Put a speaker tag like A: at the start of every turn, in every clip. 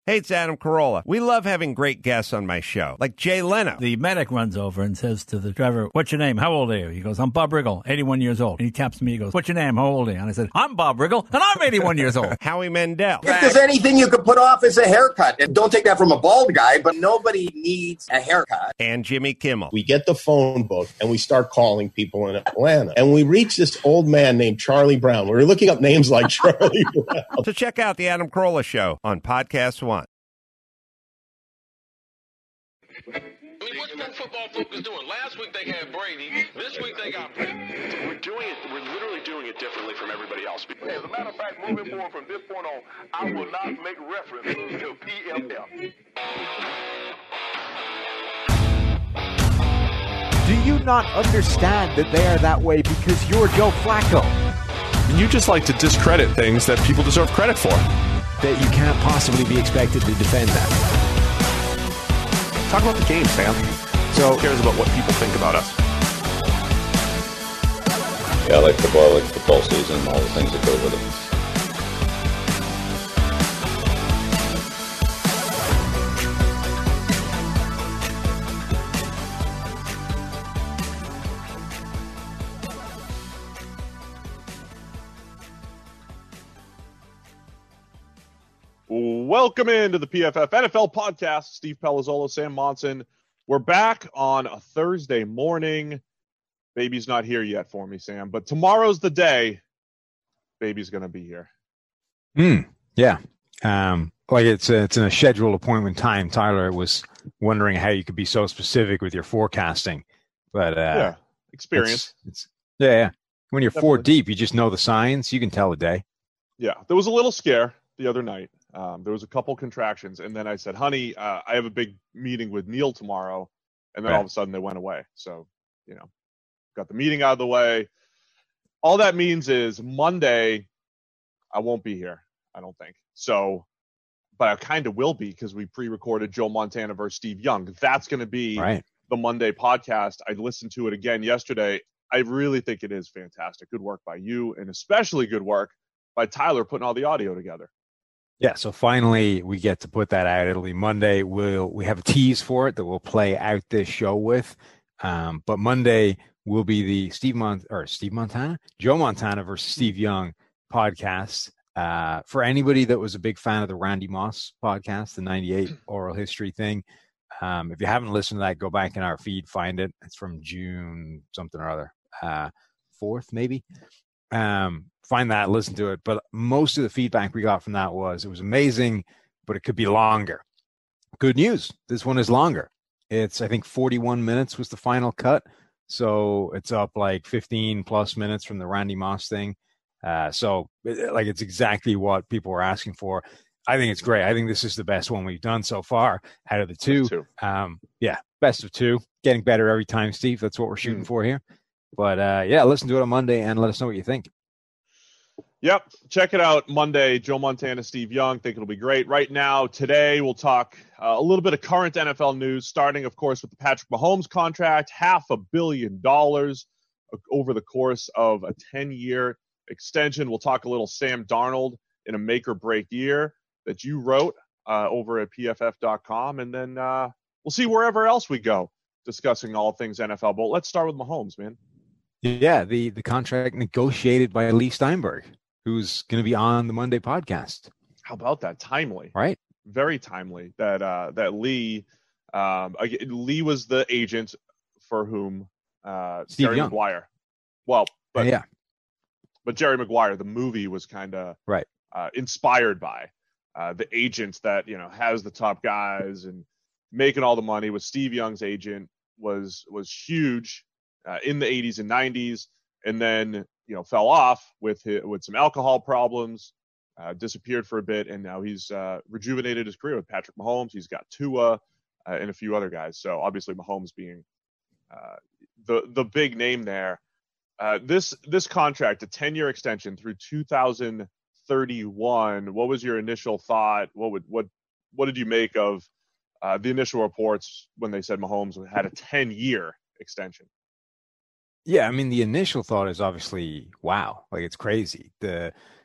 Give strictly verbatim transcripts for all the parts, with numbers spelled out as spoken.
A: Hey, it's Adam Carolla. We love having great guests on my show, like Jay Leno.
B: The medic runs over and says to the driver, "What's your name? How old are you?" He goes, "I'm Bob Riggle, eighty-one years old." And he taps me. He goes, "What's your name? How old are you?" And I said, "I'm Bob Riggle, and I'm eighty-one years old."
A: Howie Mandel.
C: If there's anything you could put off, it's a haircut. And don't take that from a bald guy, but nobody needs a haircut.
A: And Jimmy Kimmel.
D: We get the phone book and we start calling people in Atlanta. And we reach this old man named Charlie Brown. We were looking up names like Charlie Brown.
A: So check out the Adam Carolla Show on Podcast One.
E: I mean, what's Pro Football Focus doing? Last week they had Brady. This week they got Brady.
F: We're doing it. We're literally doing it differently from everybody else. As a matter of fact, moving forward from this point on, I will not make reference to P F F.
G: Do you not understand that they are that way because you're Joe Flacco?
H: And you just like to discredit things that people deserve credit for.
G: That you can't possibly be expected to defend that.
H: Talk about the game, Sam. So who cares about what people think about us?
I: Yeah, I like football, I like football season, and all the things that go with it.
J: Welcome into the P F F N F L podcast. Steve Palazzolo, Sam Monson. We're back on a Thursday morning. Baby's not here yet for me, Sam, but tomorrow's the day. Baby's going to be here.
K: Hmm. Yeah. Um, like it's a, it's in a scheduled appointment time. Tyler was wondering how you could be so specific with your forecasting, but uh,
J: yeah, experience.
K: It's, it's yeah, yeah. When you're
J: Definitely.
K: four deep, you just know the signs. You can tell a day.
J: Yeah, there was a little scare the other night. Um, there was a couple contractions, and then I said, honey, uh, I have a big meeting with Neil tomorrow, and then
K: right.
J: all of a sudden they went away. So, you know, got the meeting out of the way. All that means is Monday, I won't be here, I don't think. So, but I kind of will be because we pre-recorded Joe Montana versus Steve Young. That's going to be
K: right.
J: the Monday podcast. I listened to it again yesterday. I really think it is fantastic. Good work by you, and especially good work by Tyler putting all the audio together.
K: Yeah, so finally we get to put that out. It'll be Monday. We'll we have a tease for it that we'll play out this show with. Um, but Monday will be the Steve Mont or Steve Montana, Joe Montana versus Steve Young podcast. Uh, for anybody that was a big fan of the Randy Moss podcast, the ninety-eight oral history thing. Um, if you haven't listened to that, go back in our feed, find it. It's from June something or other, uh, fourth maybe. Um, find that, listen to it. But most of the feedback we got from that was it was amazing, but it could be longer. Good news. This one is longer. It's, I think, forty-one minutes was the final cut. So it's up like fifteen plus minutes from the Randy Moss thing. Uh, so like it's exactly what people were asking for. I think it's great. I think this is the best one we've done so far out of the two.
J: two.
K: Um, yeah, best of two. Getting better every time, Steve. That's what we're shooting mm. for here. But, uh, yeah, listen to it on Monday and let us know what you think.
J: Yep. Check it out Monday. Joe Montana, Steve Young. Think it'll be great. Right now, today, we'll talk uh, a little bit of current N F L news, starting, of course, with the Patrick Mahomes contract, half a billion dollars over the course of a ten-year extension. We'll talk a little Sam Darnold in a make-or-break year that you wrote uh, over at P F F dot com. And then uh, we'll see wherever else we go discussing all things N F L. But let's start with Mahomes, man.
K: Yeah, the, the contract negotiated by Lee Steinberg, who's going to be on the Monday podcast.
J: How about that? Timely.
K: Right.
J: Very timely that uh, that Lee um, Lee was the agent for whom uh,
K: Steve
J: Jerry
K: Young.
J: Maguire. Well, but
K: yeah,
J: but Jerry Maguire, the movie was kind of
K: right
J: uh, inspired by uh, the agent that you know has the top guys and making all the money. Was Steve Young's agent was was huge uh, in the eighties and nineties, and then you know fell off with his, with some alcohol problems. Uh, disappeared for a bit, and now he's uh, rejuvenated his career with Patrick Mahomes. He's got Tua uh, and a few other guys. So obviously Mahomes being uh, the the big name there. Uh, this this contract, a ten-year extension through two thousand thirty-one. What was your initial thought? What would what what did you make of uh, the initial reports when they said Mahomes had a ten-year extension?
K: Yeah, I mean the initial thought is obviously wow, like it's crazy. The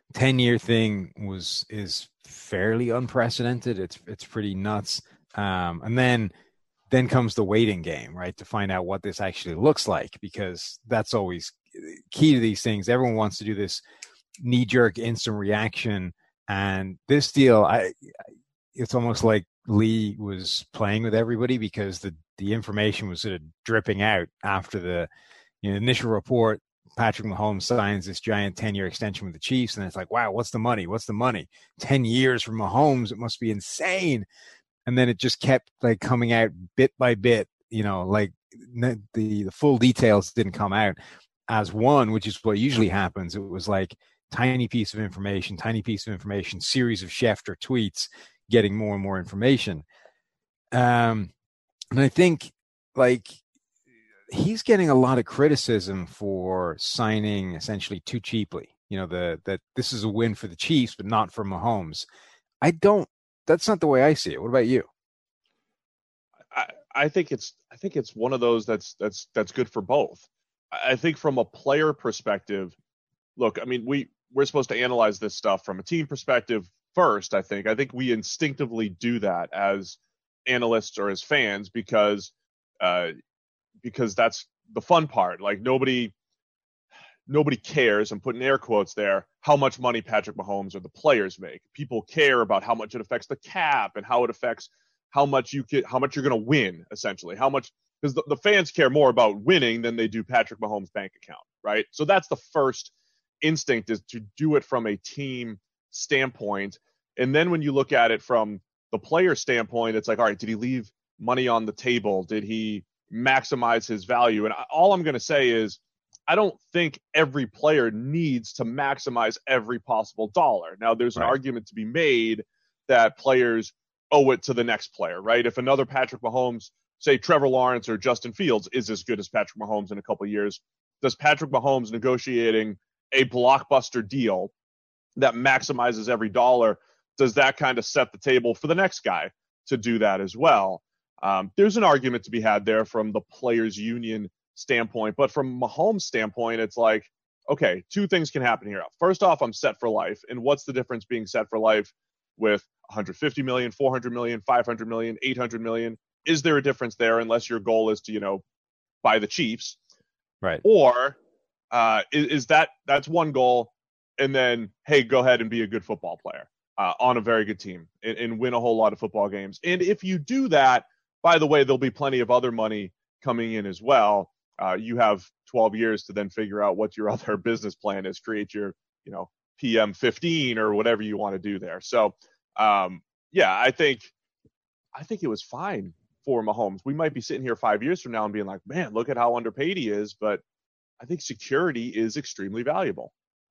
K: ten-year thing was is fairly unprecedented. It's it's pretty nuts. Um, and then then comes the waiting game, right, to find out what this actually looks like, because that's always key to these things. Everyone wants to do this knee-jerk instant reaction, and this deal, I it's almost like Lee was playing with everybody, because the the information was sort of dripping out after the you know, initial report. Patrick Mahomes signs this giant ten-year extension with the Chiefs, and it's like, wow, what's the money? What's the money? ten years from Mahomes, it must be insane. And then it just kept like coming out bit by bit, you know, like the the full details didn't come out as one, which is what usually happens. It was like tiny piece of information, tiny piece of information, series of Schefter tweets, getting more and more information. Um, and I think like he's getting a lot of criticism for signing essentially too cheaply. You know, the that this is a win for the Chiefs, but not for Mahomes. I don't. That's not the way I see it. What about you?
J: I, I think it's I think it's one of those that's that's that's good for both. I think from a player perspective, look, I mean, we we're supposed to analyze this stuff from a team perspective first. I think I think we instinctively do that as analysts or as fans because uh, because that's the fun part. Like nobody nobody cares, I'm putting air quotes there, how much money Patrick Mahomes or the players make. People care about how much it affects the cap and how it affects how much you can, how much you're going to win, essentially. How much, because the, the fans care more about winning than they do Patrick Mahomes' bank account, right? So that's the first instinct, is to do it from a team standpoint. And then when you look at it from the player standpoint, it's like, all right, did he leave money on the table? Did he maximize his value? And all I'm going to say is, I don't think every player needs to maximize every possible dollar. Now, there's an
K: right.
J: argument to be made that players owe it to the next player, right? If another Patrick Mahomes, say Trevor Lawrence or Justin Fields, is as good as Patrick Mahomes in a couple of years, does Patrick Mahomes negotiating a blockbuster deal that maximizes every dollar, does that kind of set the table for the next guy to do that as well? Um, there's an argument to be had there from the players' union standpoint, but from Mahomes' standpoint, it's like, okay, two things can happen here. First off, I'm set for life. And what's the difference being set for life with one hundred fifty million, four hundred million, five hundred million, eight hundred million? Is there a difference there, unless your goal is to, you know, buy the Chiefs?
K: Right.
J: Or uh, is, is that that's one goal, and then, hey, go ahead and be a good football player uh, on a very good team and, and win a whole lot of football games. And if you do that, by the way, there'll be plenty of other money coming in as well. Uh, you have twelve years to then figure out what your other business plan is, create your, you know, P M fifteen or whatever you want to do there. So, um, yeah, I think, I think it was fine for Mahomes. We might be sitting here five years from now and being like, man, look at how underpaid he is. But I think security is extremely valuable.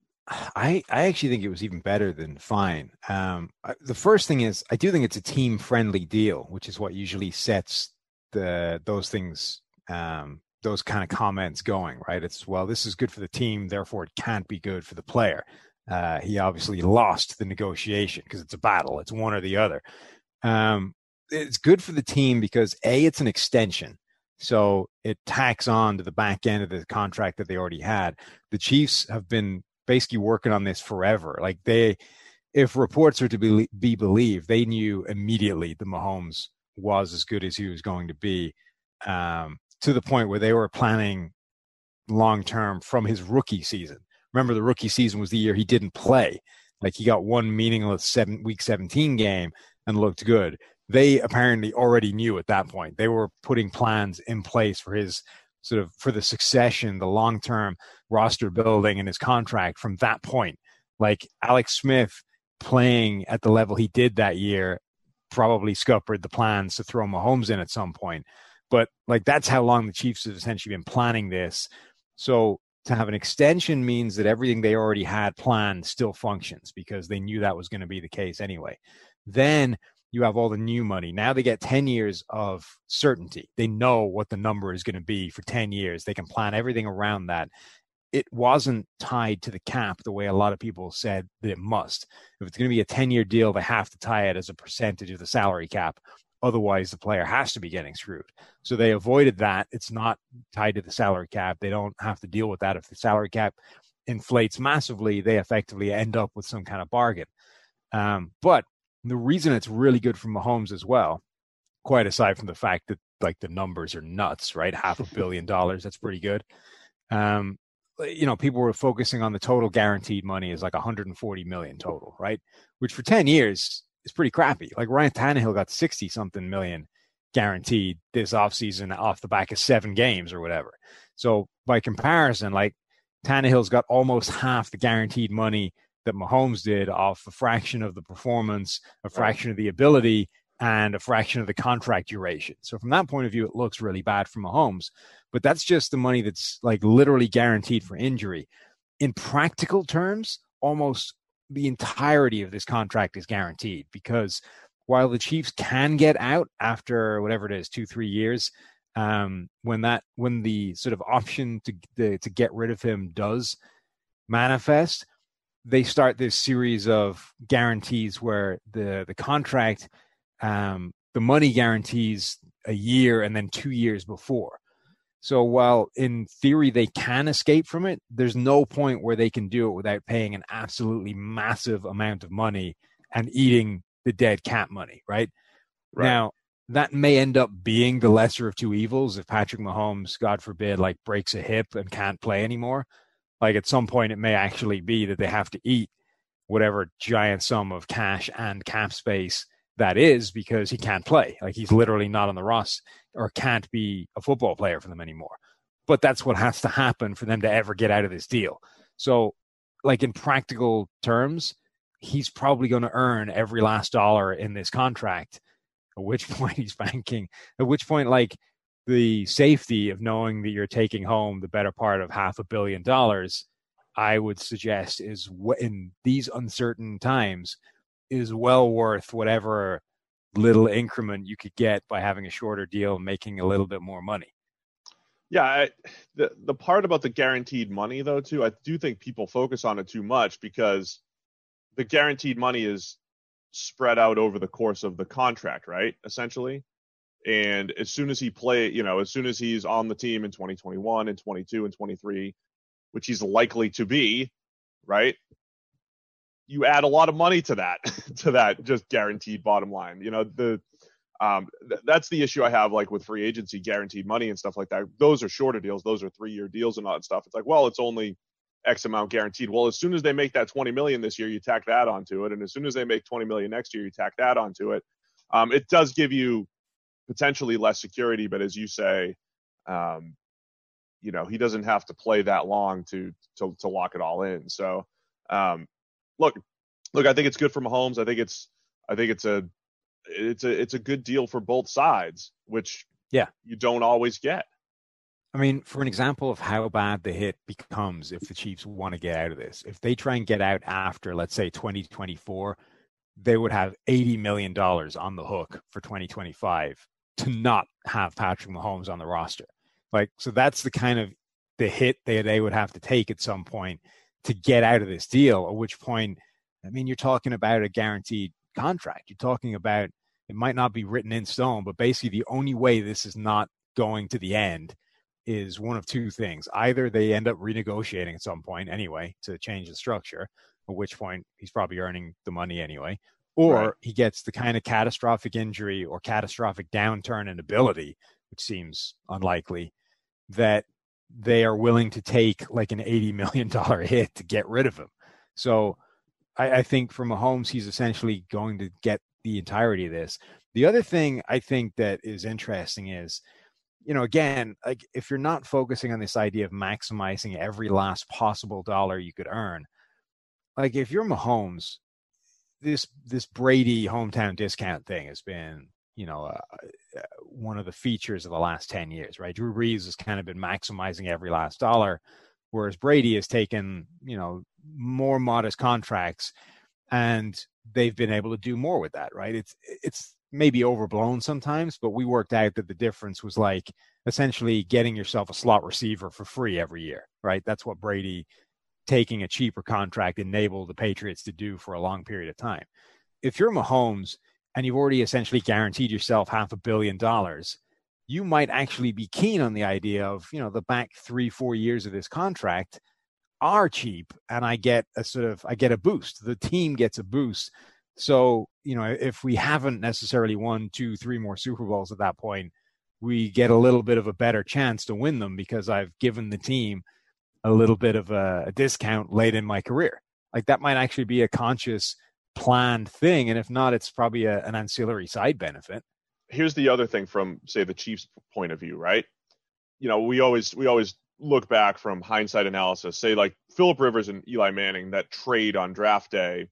K: I, I actually think it was even better than fine. Um, I, the first thing is, I do think it's a team friendly deal, which is what usually sets the, those things, um, those kind of comments going, right? It's, well, this is good for the team, therefore it can't be good for the player. Uh, he obviously lost the negotiation because it's a battle. It's one or the other. Um, it's good for the team because A, it's an extension. So it tacks on to the back end of the contract that they already had. The Chiefs have been basically working on this forever. Like they, if reports are to be, be believed, they knew immediately that Mahomes was as good as he was going to be. Um, to the point where they were planning long-term from his rookie season. Remember, the rookie season was the year he didn't play. Like he got one meaningless seven, week seventeen game and looked good. They apparently already knew at that point. They were putting plans in place for his sort of, for the succession, the long-term roster building and his contract from that point. Like Alex Smith playing at the level he did that year probably scuppered the plans to throw Mahomes in at some point. But like that's how long the Chiefs have essentially been planning this. So to have an extension means that everything they already had planned still functions because they knew that was going to be the case anyway. Then you have all the new money. Now they get ten years of certainty. They know what the number is going to be for ten years. They can plan everything around that. It wasn't tied to the cap the way a lot of people said that it must. If it's going to be a ten-year deal, they have to tie it as a percentage of the salary cap. Otherwise, the player has to be getting screwed. So they avoided that. It's not tied to the salary cap. They don't have to deal with that if the salary cap inflates massively, they effectively end up with some kind of bargain. Um, but the reason it's really good for Mahomes as well, quite aside from the fact that like the numbers are nuts, right? Half a billion dollars, that's pretty good. Um, you know, people were focusing on the total guaranteed money is like one hundred forty million total, right? Which for ten years is pretty crappy. Like Ryan Tannehill got sixty something million guaranteed this offseason off the back of seven games or whatever. So by comparison, like Tannehill's got almost half the guaranteed money that Mahomes did off a fraction of the performance, a fraction of the ability, and a fraction of the contract duration. So from that point of view, it looks really bad for Mahomes. But that's just the money that's like literally guaranteed for injury. In practical terms, almost the entirety of this contract is guaranteed, because while the Chiefs can get out after whatever it is, two, three years, um, when that when the sort of option to the, to get rid of him does manifest, they start this series of guarantees where the the contract, um, the money guarantees a year and then two years before. So while in theory they can escape from it, there's no point where they can do it without paying an absolutely massive amount of money and eating the dead cap money, right? Right. Now, that may end up being the lesser of two evils if Patrick Mahomes, God forbid, like breaks a hip and can't play anymore. Like at some point, it may actually be that they have to eat whatever giant sum of cash and cap space that is because he can't play. Like he's literally not on the roster or can't be a football player for them anymore. But that's what has to happen for them to ever get out of this deal. So like in practical terms, he's probably going to earn every last dollar in this contract, at which point he's banking, at which point like the safety of knowing that you're taking home the better part of half a billion dollars, I would suggest is in these uncertain times is well worth whatever little increment you could get by having a shorter deal and making a little bit more money.
J: Yeah, I, the the part about the guaranteed money, though, too, I do think people focus on it too much because the guaranteed money is spread out over the course of the contract, right, essentially. And as soon as he play, you know, as soon as he's on the team in twenty twenty-one and twenty-two and twenty-three, which he's likely to be, right, you add a lot of money to that, to that just guaranteed bottom line. You know, the um, th- that's the issue I have, like with free agency, guaranteed money and stuff like that. Those are shorter deals. Those are three-year deals and all that stuff. It's like, well, it's only X amount guaranteed. Well, as soon as they make that twenty million this year, you tack that onto it. And as soon as they make twenty million next year, you tack that onto it. Um, it does give you potentially less security, but as you say, um, you know, he doesn't have to play that long to, to, to lock it all in. So, um, Look, look. I think it's good for Mahomes. I think it's, I think it's a, it's a, it's a good deal for both sides, which
K: yeah,
J: you don't always get.
K: I mean, for an example of how bad the hit becomes if the Chiefs want to get out of this, if they try and get out after, let's say, twenty twenty-four, they would have eighty million dollars on the hook for twenty twenty-five to not have Patrick Mahomes on the roster. Like, so that's the kind of the hit they they would have to take at some point to get out of this deal, at which point, I mean, you're talking about a guaranteed contract. You're talking about, it might not be written in stone, but basically the only way this is not going to the end is one of two things. Either they end up renegotiating at some point anyway to change the structure, at which point he's probably earning the money anyway, or right. he gets the kind of catastrophic injury or catastrophic downturn in ability, which seems unlikely, that they are willing to take like an eighty million dollars hit to get rid of him. So I, I think for Mahomes, he's essentially going to get the entirety of this. The other thing I think that is interesting is, you know, again, like if you're not focusing on this idea of maximizing every last possible dollar you could earn, like if you're Mahomes, this this Brady hometown discount thing has been, you know, uh, one of the features of the last ten years, right? Drew Brees has kind of been maximizing every last dollar, whereas Brady has taken, you know, more modest contracts, and they've been able to do more with that, right? It's it's maybe overblown sometimes, but we worked out that the difference was like essentially getting yourself a slot receiver for free every year, right? That's what Brady taking a cheaper contract enabled the Patriots to do for a long period of time. If you're Mahomes and you've already essentially guaranteed yourself half a billion dollars, you might actually be keen on the idea of, you know, the back three, four years of this contract, are cheap, and I get a sort of I get a boost. The team gets a boost. So, you know, if we haven't necessarily won two, three more Super Bowls at that point, we get a little bit of a better chance to win them because I've given the team a little bit of a, a discount late in my career. Like that might actually be a conscious, planned thing. And if not, it's probably a, an ancillary side benefit.
J: Here's the other thing from, say, the Chiefs' point of view, right? You know, we always we always look back from hindsight analysis, say like Phillip Rivers and Eli Manning, that trade on draft day.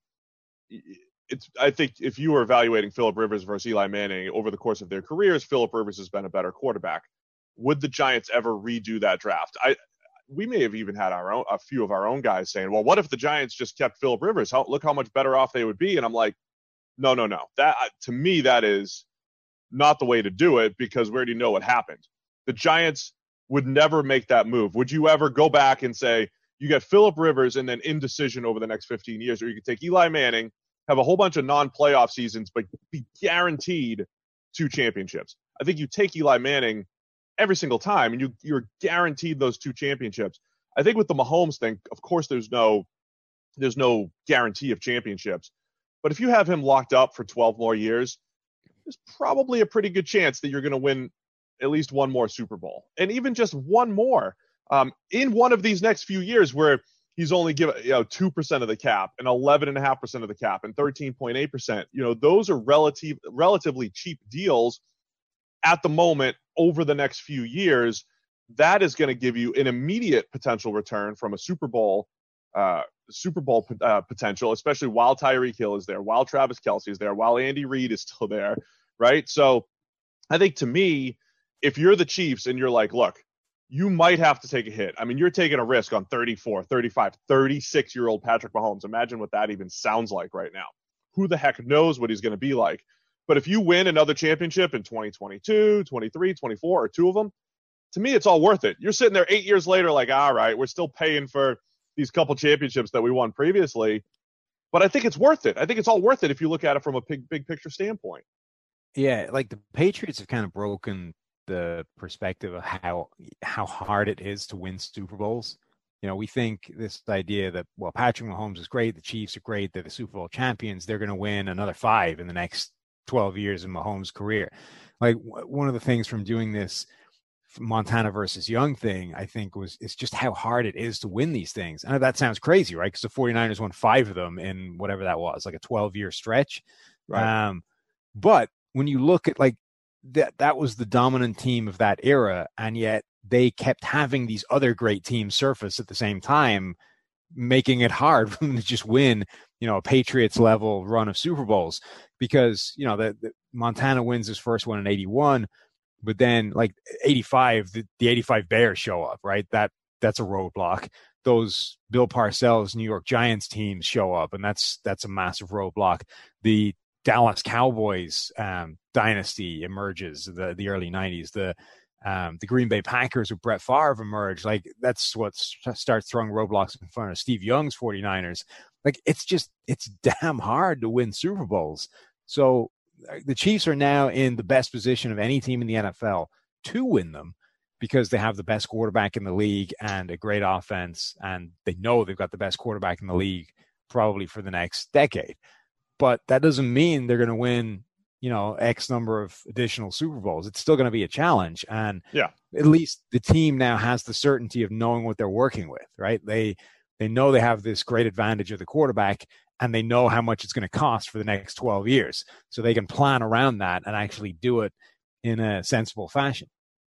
J: It's, I think if you were evaluating Phillip Rivers versus Eli Manning over the course of their careers, Phillip Rivers has been a better quarterback. Would the Giants ever redo that draft? I, we may have even had our own, a few of our own guys saying, well, what if the Giants just kept Phillip Rivers? How, look how much better off they would be. And I'm like, no, no, no. That, to me, that is not the way to do it because we already know what happened. The Giants would never make that move. Would you ever go back and say, you get Phillip Rivers and then indecision over the next fifteen years, or you could take Eli Manning, have a whole bunch of non-playoff seasons, but be guaranteed two championships? I think you take Eli Manning every single time, and you, you're guaranteed those two championships. I think with the Mahomes thing, of course, there's no there's no guarantee of championships. But if you have him locked up for twelve more years, there's probably a pretty good chance that you're going to win at least one more Super Bowl. And even just one more um, in one of these next few years where he's only given, you know, two percent of the cap and eleven point five percent of the cap and thirteen point eight percent. You know, those are relative, relatively cheap deals at the moment over the next few years. That is going to give you an immediate potential return from a Super Bowl, uh, Super Bowl uh, potential, especially while Tyreek Hill is there, while Travis Kelce is there, while Andy Reid is still there, right? So I think to me, if you're the Chiefs and you're like, look, you might have to take a hit. I mean, you're taking a risk on thirty-four, thirty-five, thirty-six-year-old Patrick Mahomes. Imagine what that even sounds like right now. Who the heck knows what he's going to be like? But if you win another championship in twenty twenty-two, twenty-three, twenty-four, or two of them, to me, it's all worth it. You're sitting there eight years later like, all right, we're still paying for these couple championships that we won previously. But I think it's worth it. I think it's all worth it if you look at it from a big, big picture standpoint.
K: Yeah, like the Patriots have kind of broken the perspective of how how hard it is to win Super Bowls. You know, we think this idea that, well, Patrick Mahomes is great, the Chiefs are great, they're the Super Bowl champions, they're going to win another five in the next twelve years in Mahomes' career. Like w- one of the things from doing this Montana versus Young thing, I think, was it's just how hard it is to win these things. And that sounds crazy, right? Because the 49ers won five of them in whatever that was, like a twelve-year stretch. Right. Um, but when you look at like that, that was the dominant team of that era, and yet they kept having these other great teams surface at the same time, making it hard for them to just win, you know, a Patriots level run of Super Bowls. Because, you know, the, the Montana wins his first one in eighty-one, but then like eighty-five, the, the eighty-five Bears show up, right? That that's a roadblock. Those Bill Parcells New York Giants teams show up, and that's that's a massive roadblock. The Dallas Cowboys um, dynasty emerges, the the early nineties. The um, the Green Bay Packers with Brett Favre emerge. Like that's what starts throwing roadblocks in front of Steve Young's 49ers. Like it's just it's damn hard to win Super Bowls. So the Chiefs are now in the best position of any team in the N F L to win them because they have the best quarterback in the league and a great offense, and they know they've got the best quarterback in the league probably for the next decade. But that doesn't mean they're going to win, you know, X number of additional Super Bowls. It's still going to be a challenge. And
J: yeah,
K: at least the team now has the certainty of knowing what they're working with, right? They they know they have this great advantage of the quarterback, and they know how much it's going to cost for the next twelve years. So they can plan around that and actually do it in a sensible fashion.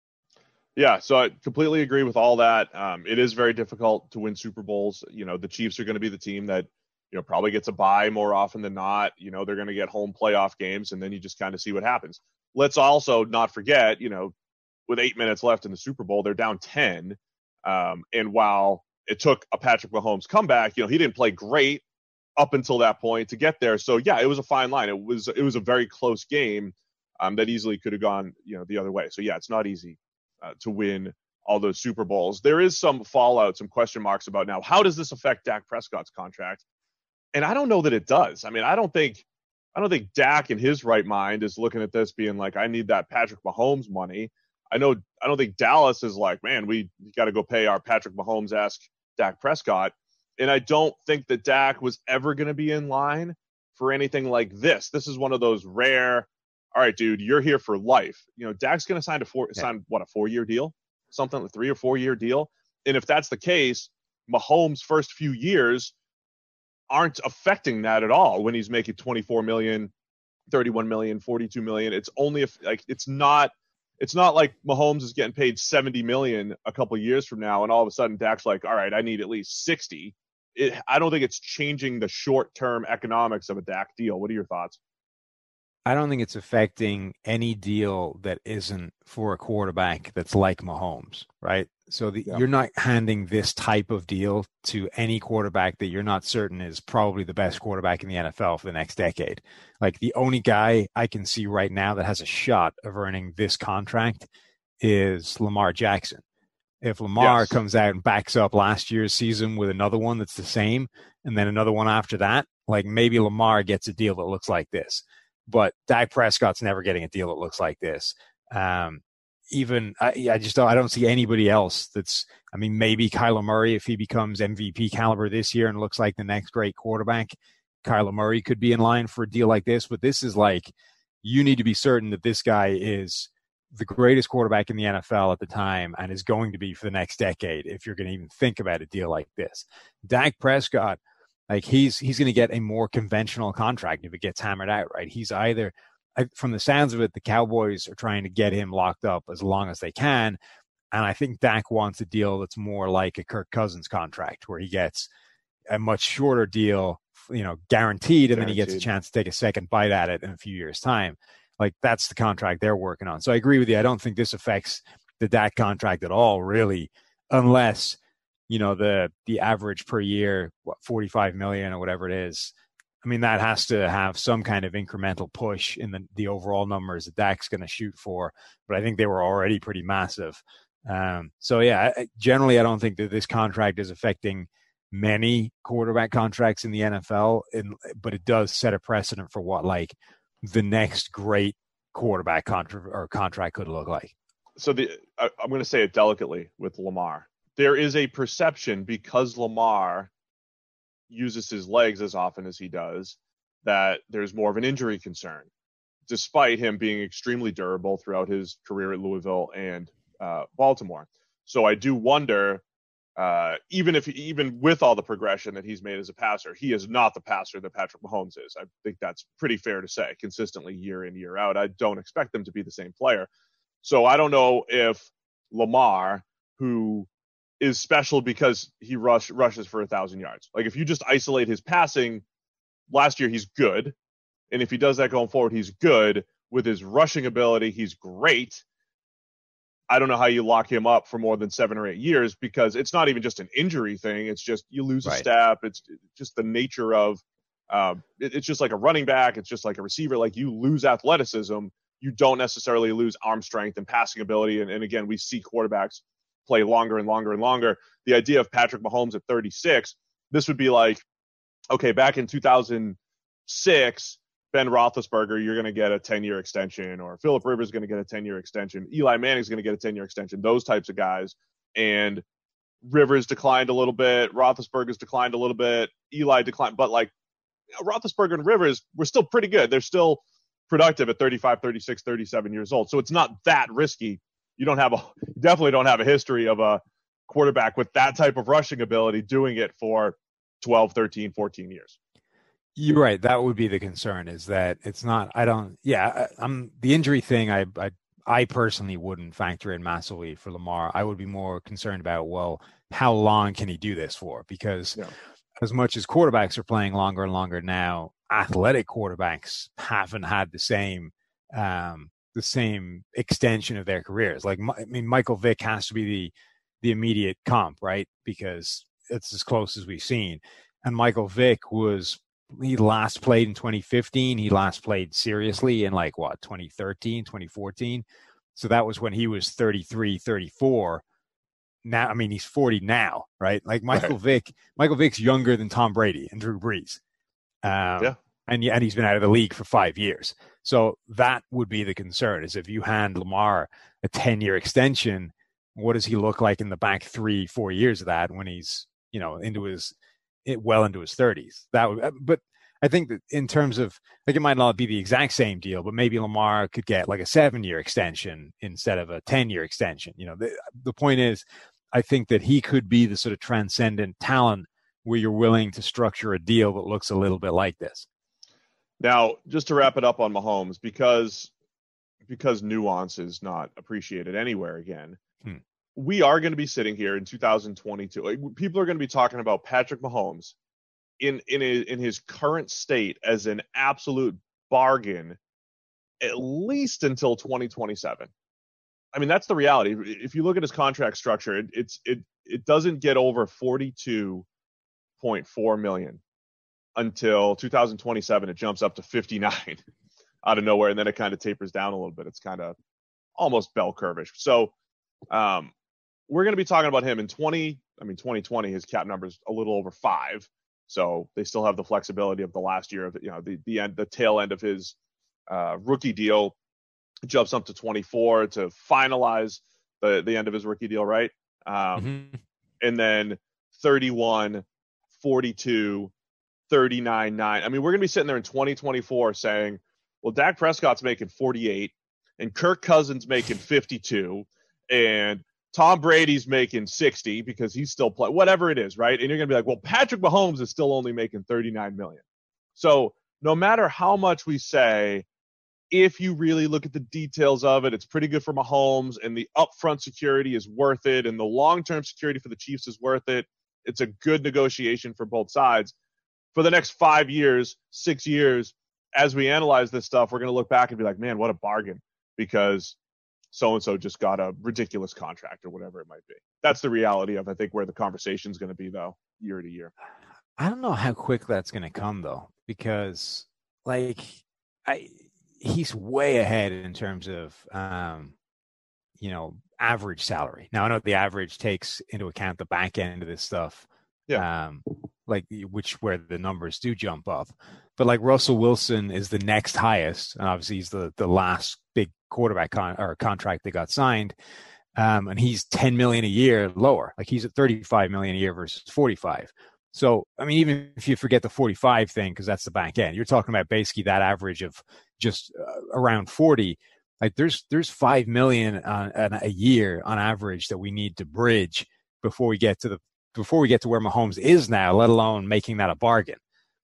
J: Yeah, so I completely agree with all that. Um, it is very difficult to win Super Bowls. You know, the Chiefs are going to be the team that, you know, probably gets a bye more often than not. You know, they're going to get home playoff games, and then you just kind of see what happens. Let's also not forget, you know, with eight minutes left in the Super Bowl, they're down ten. Um, and while it took a Patrick Mahomes comeback, you know, he didn't play great up until that point to get there. So yeah, it was a fine line. It was it was a very close game um, that easily could have gone, you know, the other way. So yeah, it's not easy uh, to win all those Super Bowls. There is some fallout, some question marks about now, how does this affect Dak Prescott's contract? And I don't know that it does. I mean, I don't think I don't think Dak in his right mind is looking at this being like, I need that Patrick Mahomes money. I know I don't think Dallas is like, man, we got to go pay our Patrick Mahomes-esque Dak Prescott. And I don't think that Dak was ever going to be in line for anything like this. This is one of those rare, all right, dude, you're here for life. You know, Dak's going to sign a four, yeah. sign what, a four-year deal? Something like a three or four-year deal. And if that's the case, Mahomes' first few years aren't affecting that at all when he's making twenty-four million dollars, thirty-one million dollars, forty-two million dollars. It's only if like it's not it's not like Mahomes is getting paid seventy million dollars a couple of years from now and all of a sudden Dak's like, all right, I need at least sixty. It, I don't think it's changing the short-term economics of a Dak deal. What are your thoughts?
K: I don't think it's affecting any deal that isn't for a quarterback that's like Mahomes, right? So the, yeah. you're not handing this type of deal to any quarterback that you're not certain is probably the best quarterback in the N F L for the next decade. Like the only guy I can see right now that has a shot of earning this contract is Lamar Jackson. If Lamar yes. comes out and backs up last year's season with another one that's the same, and then another one after that, like maybe Lamar gets a deal that looks like this. But Dak Prescott's never getting a deal that looks like this. Um, even I, I just don't, I don't see anybody else that's. I mean, maybe Kyler Murray if he becomes M V P caliber this year and looks like the next great quarterback. Kyler Murray could be in line for a deal like this. But this is like you need to be certain that this guy is the greatest quarterback in the N F L at the time and is going to be for the next decade if you're going to even think about a deal like this. Dak Prescott, like he's he's going to get a more conventional contract if it gets hammered out, right? He's either, from the sounds of it, the Cowboys are trying to get him locked up as long as they can. And I think Dak wants a deal that's more like a Kirk Cousins contract where he gets a much shorter deal, you know, guaranteed, and guaranteed. Then he gets a chance to take a second bite at it in a few years' time. Like that's the contract they're working on. So I agree with you. I don't think this affects the Dak contract at all, really, unless, you know, the the average per year, what, forty-five million or whatever it is. I mean, that has to have some kind of incremental push in the, the overall numbers that Dak's going to shoot for. But I think they were already pretty massive. Um, so, yeah, I, generally, I don't think that this contract is affecting many quarterback contracts in the N F L, in, but it does set a precedent for what, like, the next great quarterback contra- or contract could look like.
J: So the I, I'm going to say it delicately with Lamar. There is a perception because Lamar uses his legs as often as he does that there's more of an injury concern, despite him being extremely durable throughout his career at Louisville and uh, Baltimore. So I do wonder, uh, even if even with all the progression that he's made as a passer, he is not the passer that Patrick Mahomes is. I think that's pretty fair to say, consistently year in, year out. I don't expect them to be the same player. So I don't know if Lamar, who is special because he rush, rushes for a thousand yards. Like if you just isolate his passing, last year he's good. And if he does that going forward, he's good. With his rushing ability, he's great. I don't know how you lock him up for more than seven or eight years because it's not even just an injury thing. It's just you lose right. a step. It's just the nature of um, it, it's just like a running back. It's just like a receiver. Like you lose athleticism. You don't necessarily lose arm strength and passing ability. And, and again, we see quarterbacks play longer and longer and longer. The idea of Patrick Mahomes at thirty-six, this would be like, okay, back in two thousand six, Ben Roethlisberger, you're going to get a ten-year extension, or Phillip Rivers is going to get a ten-year extension. Eli Manning's going to get a ten-year extension, those types of guys. And Rivers declined a little bit. Roethlisberger's declined a little bit. Eli declined. But, like, you know, Roethlisberger and Rivers were still pretty good. They're still productive at thirty-five, thirty-six, thirty-seven years old. So it's not that risky. You don't have a you definitely don't have a history of a quarterback with that type of rushing ability doing it for twelve, thirteen, fourteen years.
K: You're right. That would be the concern, is that it's not, I don't, yeah, I, I'm the injury thing. I, I, I personally wouldn't factor in massively for Lamar. I would be more concerned about, well, how long can he do this for? Because yeah. as much as quarterbacks are playing longer and longer now, athletic quarterbacks haven't had the same, um, the same extension of their careers. Like, I mean, Michael Vick has to be the, the immediate comp, right? Because it's as close as we've seen. And Michael Vick was, he last played in twenty fifteen. He last played seriously in like what, twenty thirteen, twenty fourteen. So that was when he was thirty-three, thirty-four. Now, I mean, he's forty now, right? Like Michael right. Vick, Michael Vick's younger than Tom Brady and Drew Brees. Um, yeah. And, and he's been out of the league for five years. So that would be the concern, is if you hand Lamar a ten-year extension, what does he look like in the back three, four years of that when he's you know, into his it well into his thirties. That would, but I think that in terms of like it might not be the exact same deal, but maybe Lamar could get like a seven-year extension instead of a ten-year extension. You know, the the point is, I think that he could be the sort of transcendent talent where you're willing to structure a deal that looks a little bit like this.
J: Now, just to wrap it up on Mahomes, because because nuance is not appreciated anywhere again, hmm. we are going to be sitting here in two thousand twenty-two. People are going to be talking about Patrick Mahomes in in a, in his current state as an absolute bargain, at least until twenty twenty-seven. I mean, that's the reality. If you look at his contract structure, it, it's it it doesn't get over forty-two point four million until two thousand twenty-seven. It jumps up to fifty-nine out of nowhere, and then it kind of tapers down a little bit. It's kind of almost bell curve-ish. So um, we're going to be talking about him in twenty. I mean, twenty twenty, his cap number is a little over five. So they still have the flexibility of the last year of, you know, the the end, the tail end of his uh, rookie deal jumps up to twenty-four to finalize the, the end of his rookie deal, right? Um, mm-hmm. And then thirty-one, forty-two, thirty-nine, nine. I mean, we're going to be sitting there in twenty twenty-four saying, well, Dak Prescott's making forty-eight and Kirk Cousins making fifty-two and Tom Brady's making sixty because he's still playing, whatever it is, right? And you're going to be like, well, Patrick Mahomes is still only making thirty-nine million dollars. So no matter how much we say, if you really look at the details of it, it's pretty good for Mahomes and the upfront security is worth it and the long-term security for the Chiefs is worth it. It's a good negotiation for both sides. For the next five years, six years, as we analyze this stuff, we're going to look back and be like, man, what a bargain, because so-and-so just got a ridiculous contract or whatever it might be. That's the reality of, I think, where the conversation is going to be, though, year to year.
K: I don't know how quick that's going to come, though, because, like, I he's way ahead in terms of, um, you know, average salary. Now, I know the average takes into account the back end of this stuff, yeah, um, like which where the numbers do jump up. But like Russell Wilson is the next highest, and obviously he's the the last big quarterback con- or contract that got signed, um, and he's ten million a year lower. Like he's at thirty-five million a year versus forty-five. So I mean, even if you forget the forty-five thing, because that's the back end, you're talking about basically that average of just uh, around forty. Like there's there's five million on, on a year on average that we need to bridge before we get to the before we get to where Mahomes is now, let alone making that a bargain.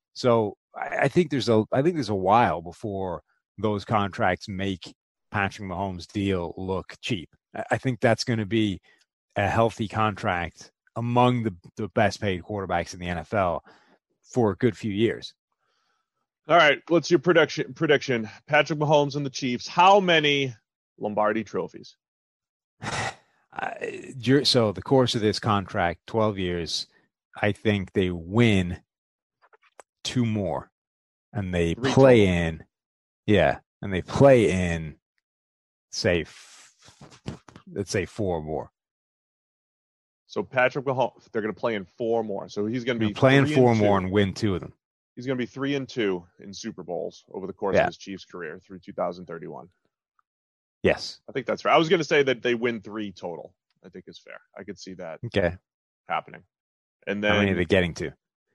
K: So I, I think there's a I think there's a while before those contracts make Patrick Mahomes' deal look cheap. I, I think that's going to be a healthy contract among the, the best paid quarterbacks in the N F L for a good few years.
J: All right, what's your prediction? Prediction: Patrick Mahomes and the Chiefs. How many Lombardi trophies?
K: Uh, so the course of this contract, twelve years, I think they win two more, and they Three play total. in, yeah, and they play in, say, f- let's say four more.
J: So Patrick Mahomes, they're going to play in four more. So he's going to be
K: playing four and more and win two of them.
J: He's going to be three and two in Super Bowls over the course
K: yeah.
J: of his Chiefs career through two thousand thirty-one.
K: Yes.
J: I think that's fair. I was going to say that they win three total. I think is fair. I could see that
K: okay.
J: happening. And then
K: how many are they getting to?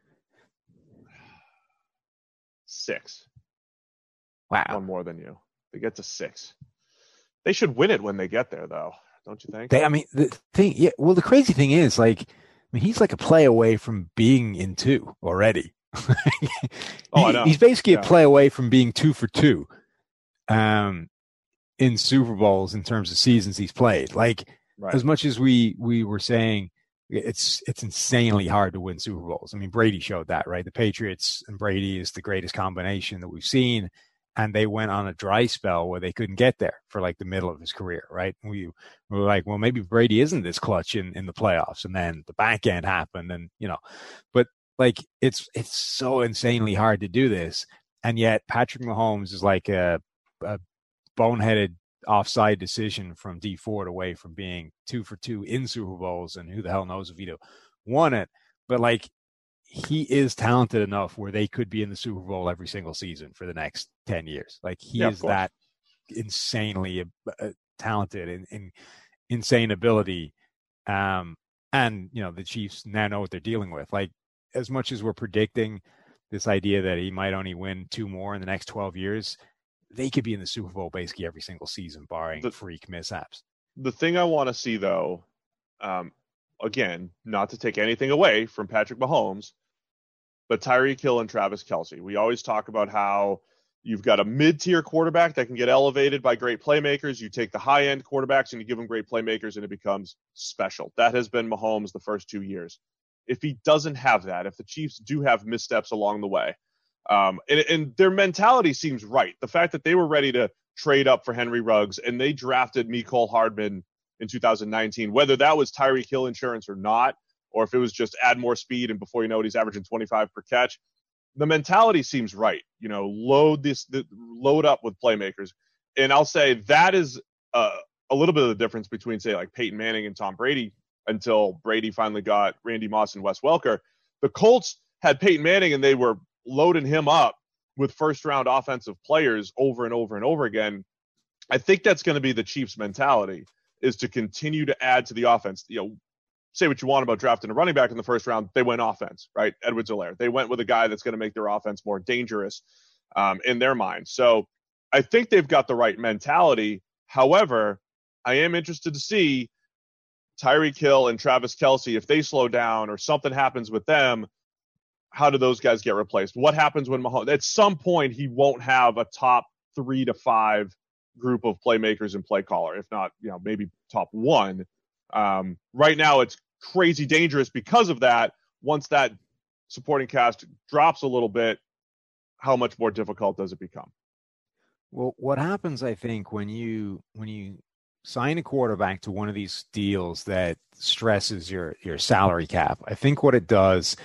J: Six.
K: Wow.
J: One more than you. They get to six. They should win it when they get there, though. Don't you think?
K: They, I mean, the thing, yeah. Well, the crazy thing is, like, I mean, he's like a play away from being in two already. he,
J: oh, I know.
K: He's basically
J: yeah.
K: a play away from being two for two, um, in Super Bowls in terms of seasons he's played. Like, right. as much as we we were saying, it's it's insanely hard to win Super Bowls. I mean, Brady showed that, right? The Patriots and Brady is the greatest combination that we've seen. And they went on a dry spell where they couldn't get there for like the middle of his career, right? And we, we were like, well, maybe Brady isn't this clutch in, in the playoffs. And then the back end happened and, you know, but like it's it's so insanely hard to do this. And yet Patrick Mahomes is like a, a boneheaded offside decision from D Ford away from being two for two in Super Bowls. And who the hell knows if he'd have won it. But like, he is talented enough where they could be in the Super Bowl every single season for the next ten years. Like he yeah, is that insanely uh, talented and, and insane ability. Um, And, you know, the Chiefs now know what they're dealing with. Like, as much as we're predicting this idea that he might only win two more in the next twelve years, they could be in the Super Bowl basically every single season, barring the, freak mishaps.
J: The thing I want to see, though, um, again, not to take anything away from Patrick Mahomes, but Tyreek Hill and Travis Kelce. We always talk about how you've got a mid-tier quarterback that can get elevated by great playmakers. You take the high-end quarterbacks and you give them great playmakers, and it becomes special. That has been Mahomes the first two years. If he doesn't have that, if the Chiefs do have missteps along the way, um, and, and their mentality seems right. The fact that they were ready to trade up for Henry Ruggs and they drafted Mecole Hardman in two thousand nineteen, whether that was Tyreek Hill insurance or not, or if it was just add more speed and before you know it, he's averaging twenty-five per catch. The mentality seems right. You know, load this, the, load up with playmakers. And I'll say that is uh, a little bit of the difference between, say, like Peyton Manning and Tom Brady until Brady finally got Randy Moss and Wes Welker. The Colts had Peyton Manning and they were loading him up with first-round offensive players over and over and over again. I think that's going to be the Chiefs' mentality, is to continue to add to the offense. You know, say what you want about drafting a running back in the first round, they went offense, right? Edwards-Helaire. They went with a guy that's going to make their offense more dangerous um, in their mind. So I think they've got the right mentality. However, I am interested to see Tyreek Hill and Travis Kelce, if they slow down or something happens with them, how do those guys get replaced? What happens when Mahomes, at some point, he won't have a top three to five group of playmakers and play caller, if not, you know, maybe top one. Um, right now, it's crazy dangerous because of that. Once that supporting cast drops a little bit, how much more difficult does it become?
K: Well, what happens, I think, when you when you sign a quarterback to one of these deals that stresses your your salary cap, I think what it does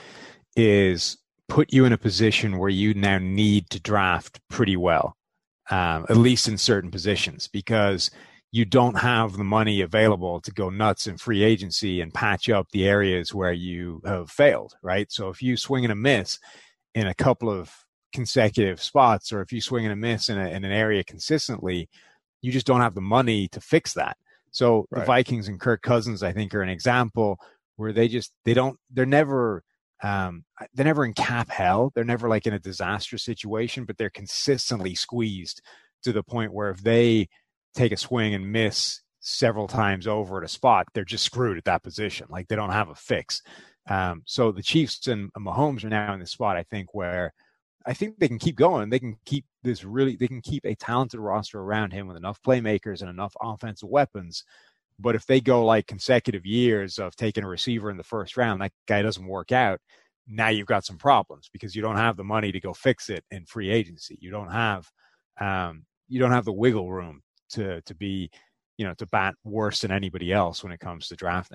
K: is put you in a position where you now need to draft pretty well, um, at least in certain positions, because you don't have the money available to go nuts in free agency and patch up the areas where you have failed, right? So if you swing and a miss in a couple of consecutive spots, or if you swing and a miss in, a, in an area consistently, you just don't have the money to fix that. So right. The Vikings and Kirk Cousins, I think, are an example where they just, they don't, they're never, um, they're never in cap hell. They're never like in a disastrous situation, but they're consistently squeezed to the point where if they take a swing and miss several times over at a spot, they're just screwed at that position. Like they don't have a fix. Um, so the Chiefs and Mahomes are now in the spot, I think, where I think they can keep going. They can keep this really, they can keep a talented roster around him with enough playmakers and enough offensive weapons. But if they go like consecutive years of taking a receiver in the first round, that guy doesn't work out. Now you've got some problems because you don't have the money to go fix it in free agency. You don't have, um, you don't have the wiggle room to, to be, you know, to bat worse than anybody else when it comes to drafting.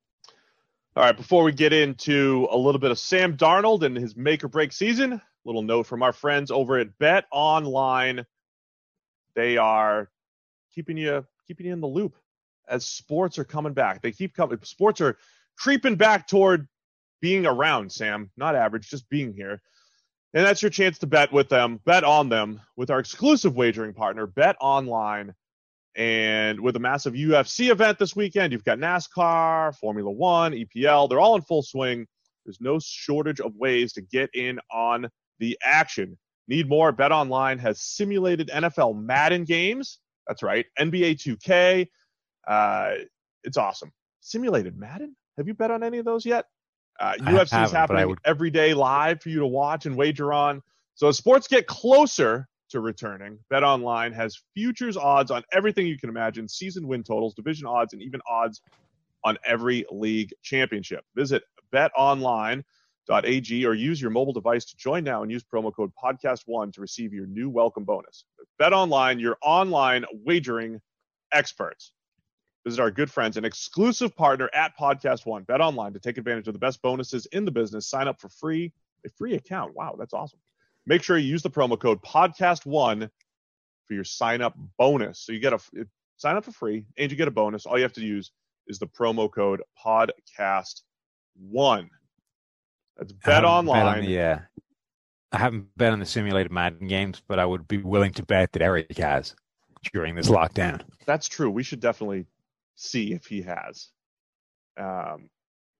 J: All right. Before we get into a little bit of Sam Darnold and his make or break season, little note from our friends over at Bet Online. They are keeping you, keeping you in the loop as sports are coming back. They keep coming. Sports are creeping back toward being around, Sam, not average, just being here. And that's your chance to bet with them, bet on them with our exclusive wagering partner, Bet Online. And with a massive U F C event this weekend, you've got NASCAR, Formula One, E P L. They're all in full swing. There's no shortage of ways to get in on the action. Need more? Bet Online has simulated N F L Madden games. That's right. N B A two K. Uh, it's awesome. Simulated Madden? Have you bet on any of those yet? Uh, U F C is happening would... every day live for you to watch and wager on. So as sports get closer to returning, Bet Online has futures odds on everything you can imagine, season win totals, division odds, and even odds on every league championship. Visit bet online dot a g or use your mobile device to join now and use promo code podcast one to receive your new welcome bonus. Bet Online, your online wagering experts. Visit our good friends and exclusive partner at Podcast One, Bet Online, to take advantage of the best bonuses in the business. Sign up for free, a free account. Wow, that's awesome. Make sure you use the promo code podcast one for your sign-up bonus. So you get a sign up for free, and you get a bonus. All you have to use is the promo code podcast one. That's Bet Online.
K: Yeah, I haven't bet on the simulated Madden games, but I would be willing to bet that Eric has during this lockdown.
J: That's true. We should definitely see if he has. Um,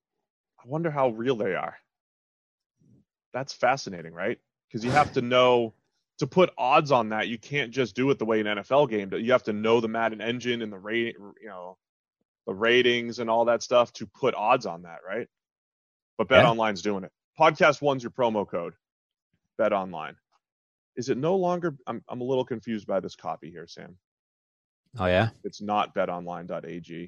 J: I wonder how real they are. That's fascinating, right? Because you have to know to put odds on that. You can't just do it the way an N F L game does. You have to know the Madden engine and the rate, you know, the ratings and all that stuff to put odds on that, right? But BetOnline's yeah. doing it. Podcast One's your promo code. BetOnline. Is it no longer? I'm I'm a little confused by this copy here, Sam.
K: Oh yeah,
J: it's not bet online dot a g.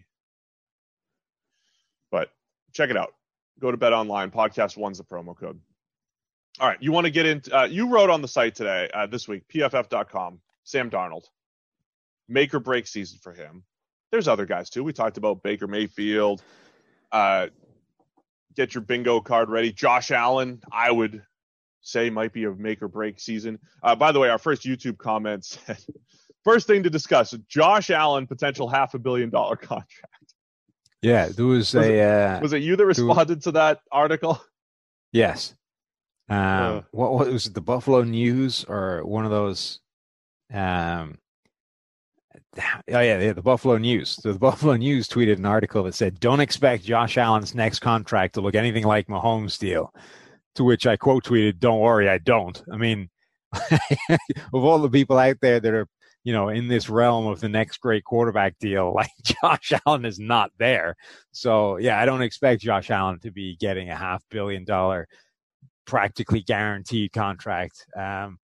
J: But check it out. Go to BetOnline. Podcast One's the promo code. All right, you want to get into? Uh, you wrote on the site today, uh, this week, P F F dot com. Sam Darnold, make or break season for him. There's other guys too. We talked about Baker Mayfield. Uh, get your bingo card ready. Josh Allen, I would say might be a make or break season. Uh, by the way, our first YouTube comment said, first thing to discuss, Josh Allen, potential half a billion dollar contract.
K: Yeah, there was,
J: was
K: a...
J: It,
K: uh,
J: was it you that responded was, to that article?
K: Yes. Um,
J: uh,
K: what, what was it, the Buffalo News or one of those... Um, oh, yeah, yeah, the Buffalo News. So the Buffalo News tweeted an article that said, don't expect Josh Allen's next contract to look anything like Mahomes' deal. To which I quote tweeted, don't worry, I don't. I mean, of all the people out there that are, you know, in this realm of the next great quarterback deal, like Josh Allen is not there. So, yeah, I don't expect Josh Allen to be getting a half billion dollar practically guaranteed contract. Um,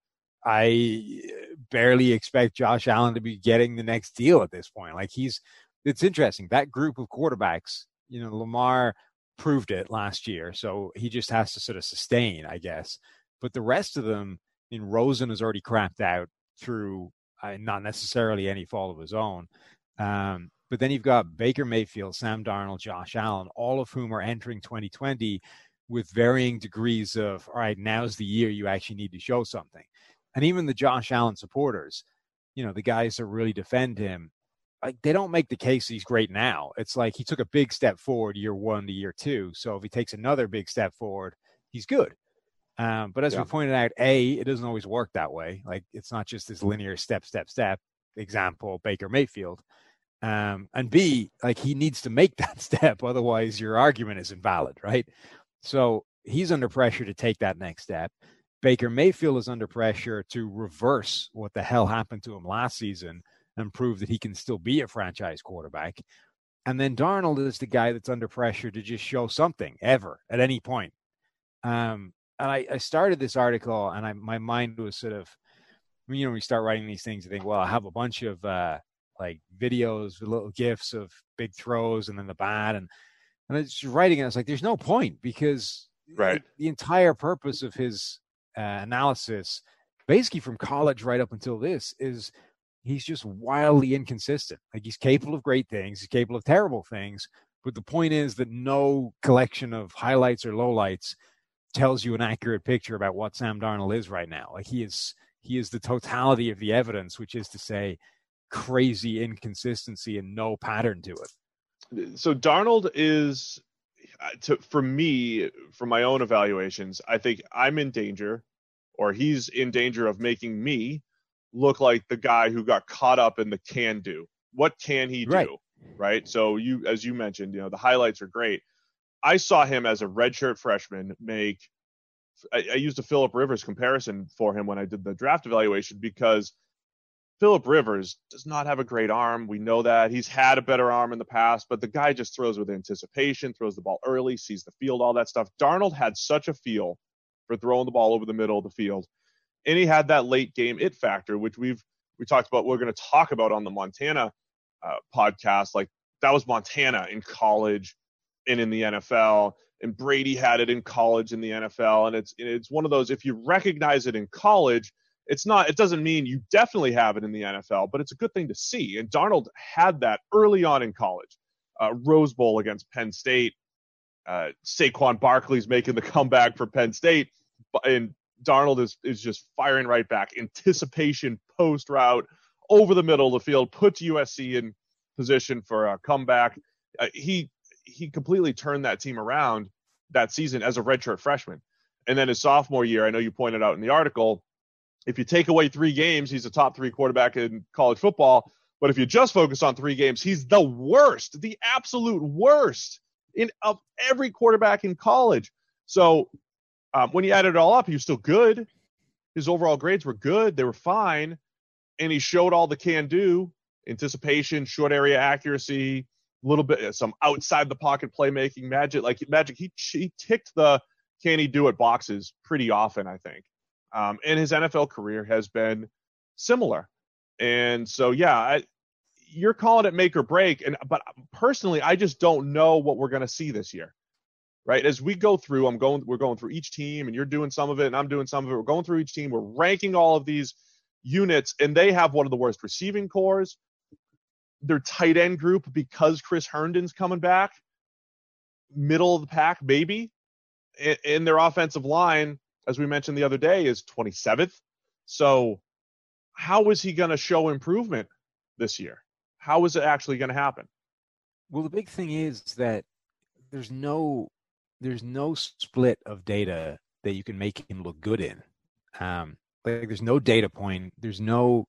K: I barely expect Josh Allen to be getting the next deal at this point. Like he's, it's interesting. That group of quarterbacks, you know, Lamar proved it last year, so he just has to sort of sustain, I guess. But the rest of them, I mean, Rosen has already crapped out through uh, not necessarily any fault of his own. Um, but then you've got Baker Mayfield, Sam Darnold, Josh Allen, all of whom are entering twenty twenty with varying degrees of, all right, now's the year you actually need to show something. And even the Josh Allen supporters, you know, the guys that really defend him, like they don't make the case he's great now. It's like he took a big step forward year one to year two. So if he takes another big step forward, he's good. Um, but as yeah. we pointed out, A, it doesn't always work that way. Like it's not just this linear step, step, step example, Baker Mayfield. Um, and B, like he needs to make that step. Otherwise your argument is invalid, right? So he's under pressure to take that next step. Baker Mayfield is under pressure to reverse what the hell happened to him last season and prove that he can still be a franchise quarterback. And then Darnold is the guy that's under pressure to just show something ever at any point. Um, and I, I started this article and I, my mind was sort of, you know, when you start writing these things, you think, well, I have a bunch of uh, like videos with little GIFs of big throws and then the bad. And, and I was just writing it. I was like, there's no point because
J: right.
K: the, the entire purpose of his uh, analysis, basically from college right up until this, is he's just wildly inconsistent. Like he's capable of great things. He's capable of terrible things. But the point is that no collection of highlights or lowlights tells you an accurate picture about what Sam Darnold is right now. Like he is, he is the totality of the evidence, which is to say crazy inconsistency and no pattern to it.
J: So Darnold is, to, for me, from my own evaluations, I think I'm in danger or he's in danger of making me look like the guy who got caught up in the can do. What can he do?
K: Right.
J: right? So you, as you mentioned, you know, the highlights are great. I saw him as a redshirt freshman make, I, I used a Phillip Rivers comparison for him when I did the draft evaluation because Phillip Rivers does not have a great arm. We know that. He's had a better arm in the past, but the guy just throws with anticipation, throws the ball early, sees the field, all that stuff. Darnold had such a feel for throwing the ball over the middle of the field. And he had that late game it factor, which we've we talked about. We're going to talk about on the Montana uh, podcast. Like that was Montana in college and in the N F L, and Brady had it in college in the N F L. And it's it's one of those. If you recognize it in college, it's not. It doesn't mean you definitely have it in the N F L, but it's a good thing to see. And Darnold had that early on in college. Uh, Rose Bowl against Penn State. Uh, Saquon Barkley's making the comeback for Penn State, and Darnold is, is just firing right back. Anticipation, post route, over the middle of the field, puts U S C in position for a comeback. Uh, he he completely turned that team around that season as a redshirt freshman. And then his sophomore year, I know you pointed out in the article, if you take away three games, he's a top three quarterback in college football. But if you just focus on three games, he's the worst, the absolute worst in of every quarterback in college. So um, when you add it all up, he was still good. His overall grades were good. They were fine. And he showed all the can-do, anticipation, short area accuracy, a little bit, some outside the pocket playmaking magic. Like magic, he, he ticked the can he do it boxes pretty often, I think. Um, and his N F L career has been similar. And so, yeah, I, you're calling it make or break. And but personally, I just don't know what we're going to see this year. Right. As we go through, I'm going, we're going through each team, and you're doing some of it and I'm doing some of it. We're going through each team. We're ranking all of these units, and they have one of the worst receiving cores. Their tight end group, because Chris Herndon's coming back, middle of the pack, maybe. In their offensive line, as we mentioned the other day, is twenty-seventh. So how is he going to show improvement this year? How is it actually going to happen?
K: Well, the big thing is that there's no there's no split of data that you can make him look good in. Um, like there's no data point, there's no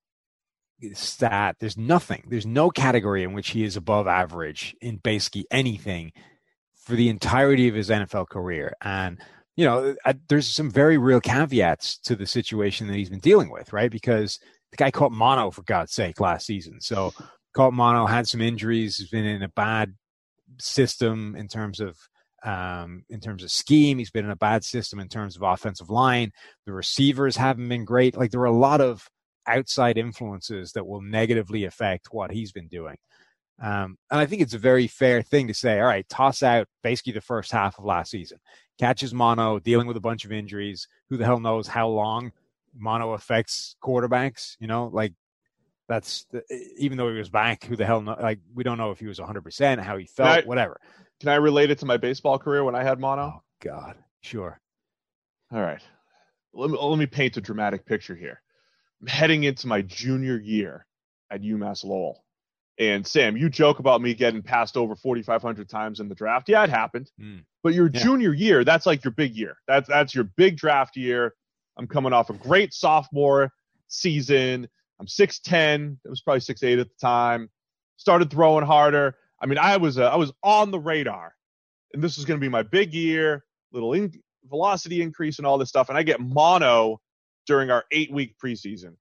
K: stat, there's nothing. There's no category in which he is above average in basically anything for the entirety of his N F L career. And, you know, I, there's some very real caveats to the situation that he's been dealing with, right? Because the guy caught mono, for God's sake, last season. So caught mono, had some injuries, has been in a bad system in terms of um, in terms of scheme. He's been in a bad system in terms of offensive line. The receivers haven't been great. Like there are a lot of outside influences that will negatively affect what he's been doing. Um, and I think it's a very fair thing to say, all right, toss out basically the first half of last season. Catches mono, dealing with a bunch of injuries. Who the hell knows how long mono affects quarterbacks? You know, like that's, the, even though he was back, who the hell know? Like, we don't know if he was one hundred percent, how he felt,
J: can I,
K: whatever.
J: Can I relate it to my baseball career when I had mono?
K: Oh, God. Sure.
J: All right. Let me, let me paint a dramatic picture here. I'm heading into my junior year at UMass Lowell. And Sam, you joke about me getting passed over forty-five hundred times in the draft. Yeah, it happened. Mm. But your yeah. junior year, that's like your big year. That's that's your big draft year. I'm coming off a great sophomore season. I'm six ten. It was probably six eight at the time. Started throwing harder. I mean, I was uh, I was on the radar. And this was going to be my big year, little in- velocity increase and all this stuff. And I get mono during our eight-week preseason.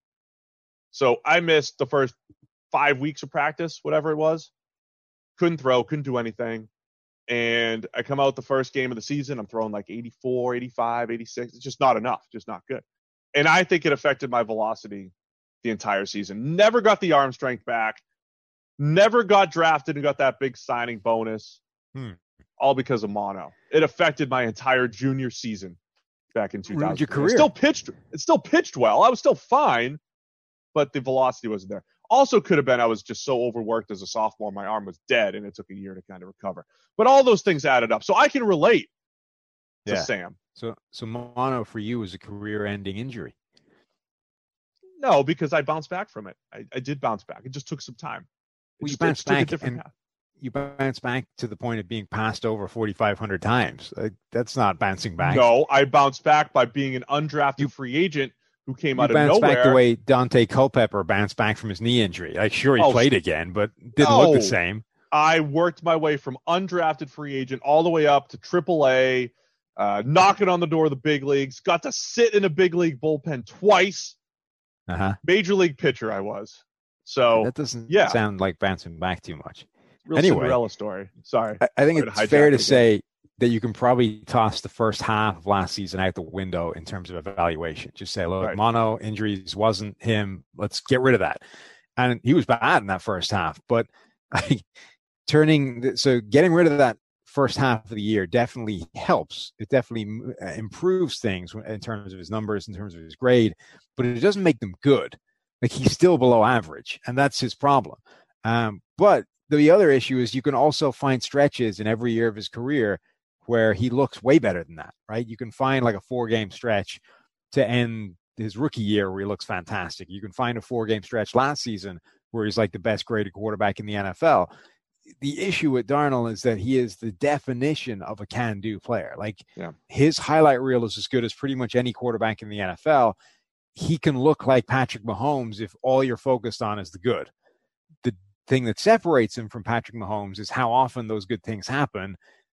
J: So I missed the first five weeks of practice, whatever it was. Couldn't throw, couldn't do anything. And I come out the first game of the season, I'm throwing like eighty-four, eighty-five, eighty-six. It's just not enough, just not good. And I think it affected my velocity the entire season. Never got the arm strength back. Never got drafted and got that big signing bonus. Hmm. All because of mono. It affected my entire junior season back in two thousand.
K: Your career.
J: It still pitched, it still pitched well. I was still fine, but the velocity wasn't there. Also could have been I was just so overworked as a sophomore, my arm was dead, and it took a year to kind of recover. But all those things added up. So I can relate to
K: yeah.
J: Sam.
K: So so mono for you was a career-ending injury.
J: No, because I bounced back from it. I, I did bounce back. It just took some time. It
K: well,
J: just,
K: you bounced back and
J: path.
K: you bounced back to the point of being passed over forty-five hundred times. Like, that's not bouncing back.
J: No, I bounced back by being an undrafted you, free agent who came
K: you
J: out of
K: bounced
J: nowhere.
K: Back the way Dante Culpepper bounced back from his knee injury. Like, sure, he
J: oh,
K: played again, but didn't
J: no.
K: look the same.
J: I worked my way from undrafted free agent all the way up to triple A, uh, knocking on the door of the big leagues. Got to sit in a big league bullpen twice.
K: Uh-huh.
J: Major league pitcher I was. So
K: that doesn't
J: yeah.
K: sound like bouncing back too much.
J: Real
K: anyway,
J: Cinderella story. Sorry.
K: I, I think
J: Sorry
K: it's fair to say that you can probably toss the first half of last season out the window in terms of evaluation. Just say, look, right. mono injuries wasn't him. Let's get rid of that. And he was bad in that first half, but I, turning so getting rid of that first half of the year definitely helps. It definitely improves things in terms of his numbers, in terms of his grade, but it doesn't make them good. Like, he's still below average, and that's his problem. Um, but the other issue is you can also find stretches in every year of his career where he looks way better than that, right? You can find like a four-game stretch to end his rookie year where he looks fantastic. You can find a four-game stretch last season where he's like the best graded quarterback in the N F L. The issue with Darnold is that he is the definition of a can-do player. Like,
J: yeah.
K: his highlight reel is as good as pretty much any quarterback in the N F L. He can look like Patrick Mahomes if all you're focused on is the good. The thing that separates him from Patrick Mahomes is how often those good things happen.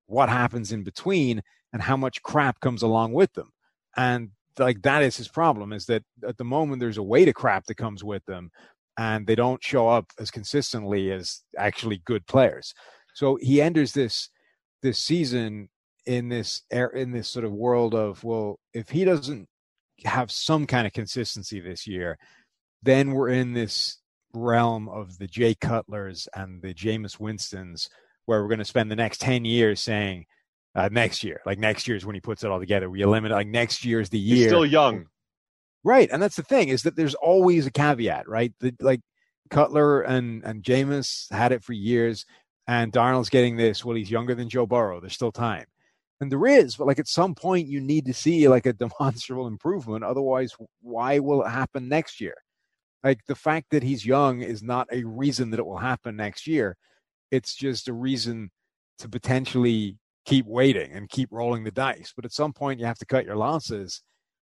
K: what happens in between and how much crap comes along with them. And like that is his problem, is that at the moment there's a weight of crap that comes with them and they don't show up as consistently as actually good players. So he enters this this season in this in this sort of world of, well, if he doesn't have some kind of consistency this year, then we're in this realm of the Jay Cutlers and the Jameis Winstons, where we're going to spend the next ten years saying, uh, next year, like next year is when he puts it all together. We eliminate, like next year's the year.
J: He's still young.
K: Right. And that's the thing, is that there's always a caveat, right? The, like Cutler and, and Jameis had it for years, and Darnold's getting this, well, he's younger than Joe Burrow. There's still time. And there is, but like at some point you need to see like a demonstrable improvement. Otherwise, why will it happen next year? Like the fact that he's young is not a reason that it will happen next year. It's just a reason to potentially keep waiting and keep rolling the dice. But at some point you have to cut your losses.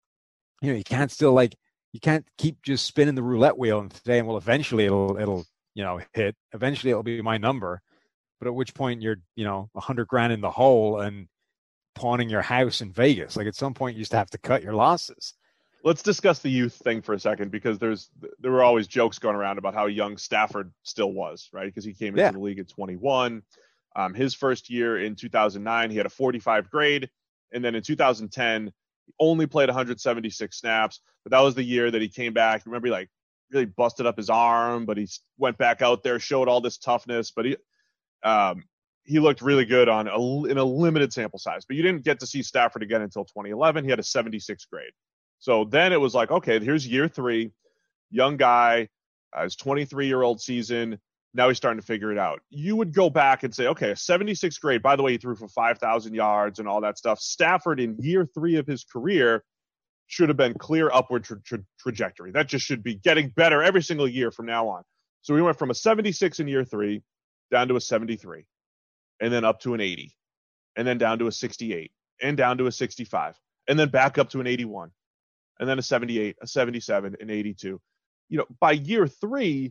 K: You know, you can't still like, you can't keep just spinning the roulette wheel and saying, well, eventually it'll, it'll, you know, hit. Eventually it'll be my number. But at which point you're, you know, a hundred grand in the hole and pawning your house in Vegas. Like at some point you just have to cut your losses.
J: Let's discuss the youth thing for a second, because there's there were always jokes going around about how young Stafford still was, right? Because he came into
K: yeah.
J: the league at twenty-one. Um, his first year in two thousand nine, he had a forty-five grade. And then in two thousand ten, he only played one hundred seventy-six snaps. But that was the year that he came back. Remember, he like really busted up his arm, but he went back out there, showed all this toughness. But he um, he looked really good on a, in a limited sample size. But you didn't get to see Stafford again until twenty eleven. He had a seventy-six grade. So then it was like, okay, here's year three, young guy, uh, his twenty-three-year-old season. Now he's starting to figure it out. You would go back and say, okay, a seventy-sixth grade. By the way, he threw for five thousand yards and all that stuff. Stafford in year three of his career should have been clear upward tra- tra- trajectory. That just should be getting better every single year from now on. So we went from a seventy-six in year three down to a seventy-three, and then up to an eighty, and then down to a sixty-eight, and down to a sixty-five, and then back up to an eighty-one. And then a seventy-eight, a seventy-seven, an eighty-two. You know, by year three,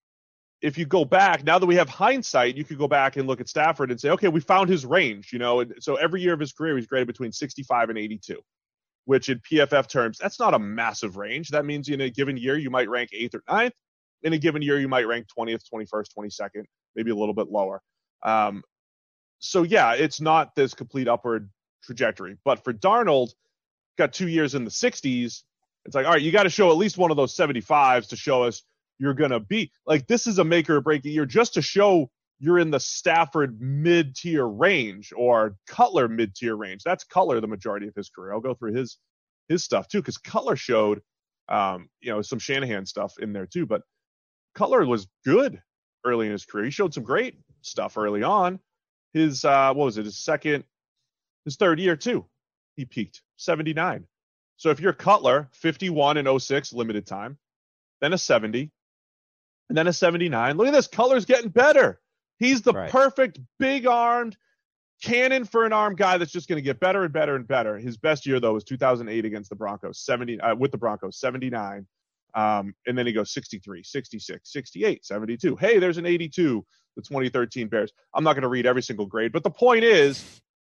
J: if you go back, now that we have hindsight, you could go back and look at Stafford and say, okay, we found his range, you know. And so every year of his career, he's graded between sixty-five and eighty-two, which in P F F terms, that's not a massive range. That means in a given year, you might rank eighth or ninth. In a given year, you might rank twentieth, twenty-first, twenty-second, maybe a little bit lower. Um, so, yeah, it's not this complete upward trajectory. But for Darnold, got two years in the sixties. It's like, all right, you got to show at least one of those seventy-fives to show us you're going to be like, this is a make or break year just to show you're in the Stafford mid-tier range or Cutler mid-tier range. That's Cutler the majority of his career. I'll go through his his stuff too, because Cutler showed, um, you know, some Shanahan stuff in there too. But Cutler was good early in his career. He showed some great stuff early on. His, uh, what was it, his second, his third year too. He peaked seventy-nine. So if you're Cutler, fifty-one and oh six, limited time, then a seventy, and then a seventy-nine. Look at this. Cutler's getting better. He's the right. perfect big-armed cannon for an arm guy that's just going to get better and better and better. His best year, though, was two thousand eight against the Broncos, seventy uh, with the Broncos, seventy-nine. Um, and then he goes sixty-three, sixty-six, sixty-eight, seventy-two. Hey, there's an eighty-two, the twenty thirteen Bears. I'm not going to read every single grade, but the point is,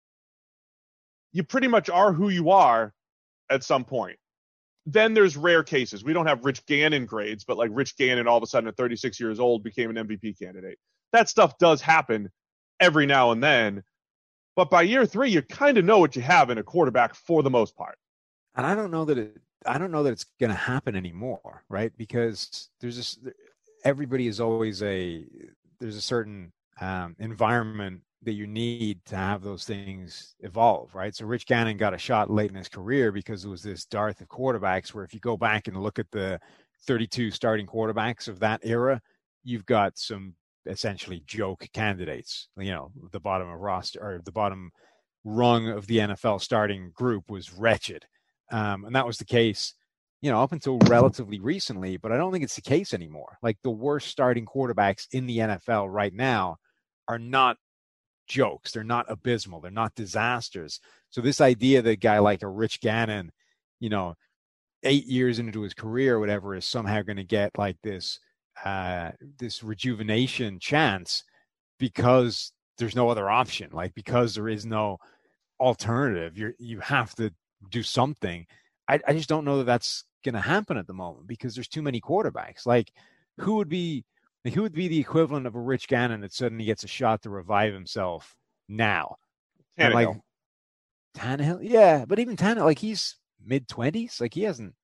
J: you pretty much are who you are at some point. Then there's rare cases. We don't have Rich Gannon grades, but like Rich Gannon all of a sudden at thirty-six years old became an M V P candidate. That stuff does happen every now and then. But by year three, you kind of know what you have in a quarterback for the most part.
K: And I don't know that it, I don't know that it's going to happen anymore, right? Because there's this, everybody is always a, there's a certain um, environment that you need to have those things evolve, right? So Rich Gannon got a shot late in his career because it was this dearth of quarterbacks where if you go back and look at the thirty-two starting quarterbacks of that era, you've got some essentially joke candidates. You know, the bottom of roster or the bottom rung of the N F L starting group was wretched. Um, and that was the case, you know, up until relatively recently, but I don't think it's the case anymore. Like the worst starting quarterbacks in the N F L right now are not jokes. They're not abysmal. They're not disasters. So this idea that a guy like a Rich Gannon, you know, eight years into his career or whatever is somehow going to get like this, uh, this rejuvenation chance because there's no other option. Like, because there is no alternative, you you have to do something. I, I just don't know that that's going to happen at the moment because there's too many quarterbacks. Like, who would be like, who would be the equivalent of a Rich Gannon that suddenly gets a shot to revive himself now?
J: Tannehill.
K: Like, Tannehill, yeah, but even Tannehill, like, he's mid twenties, like, he hasn't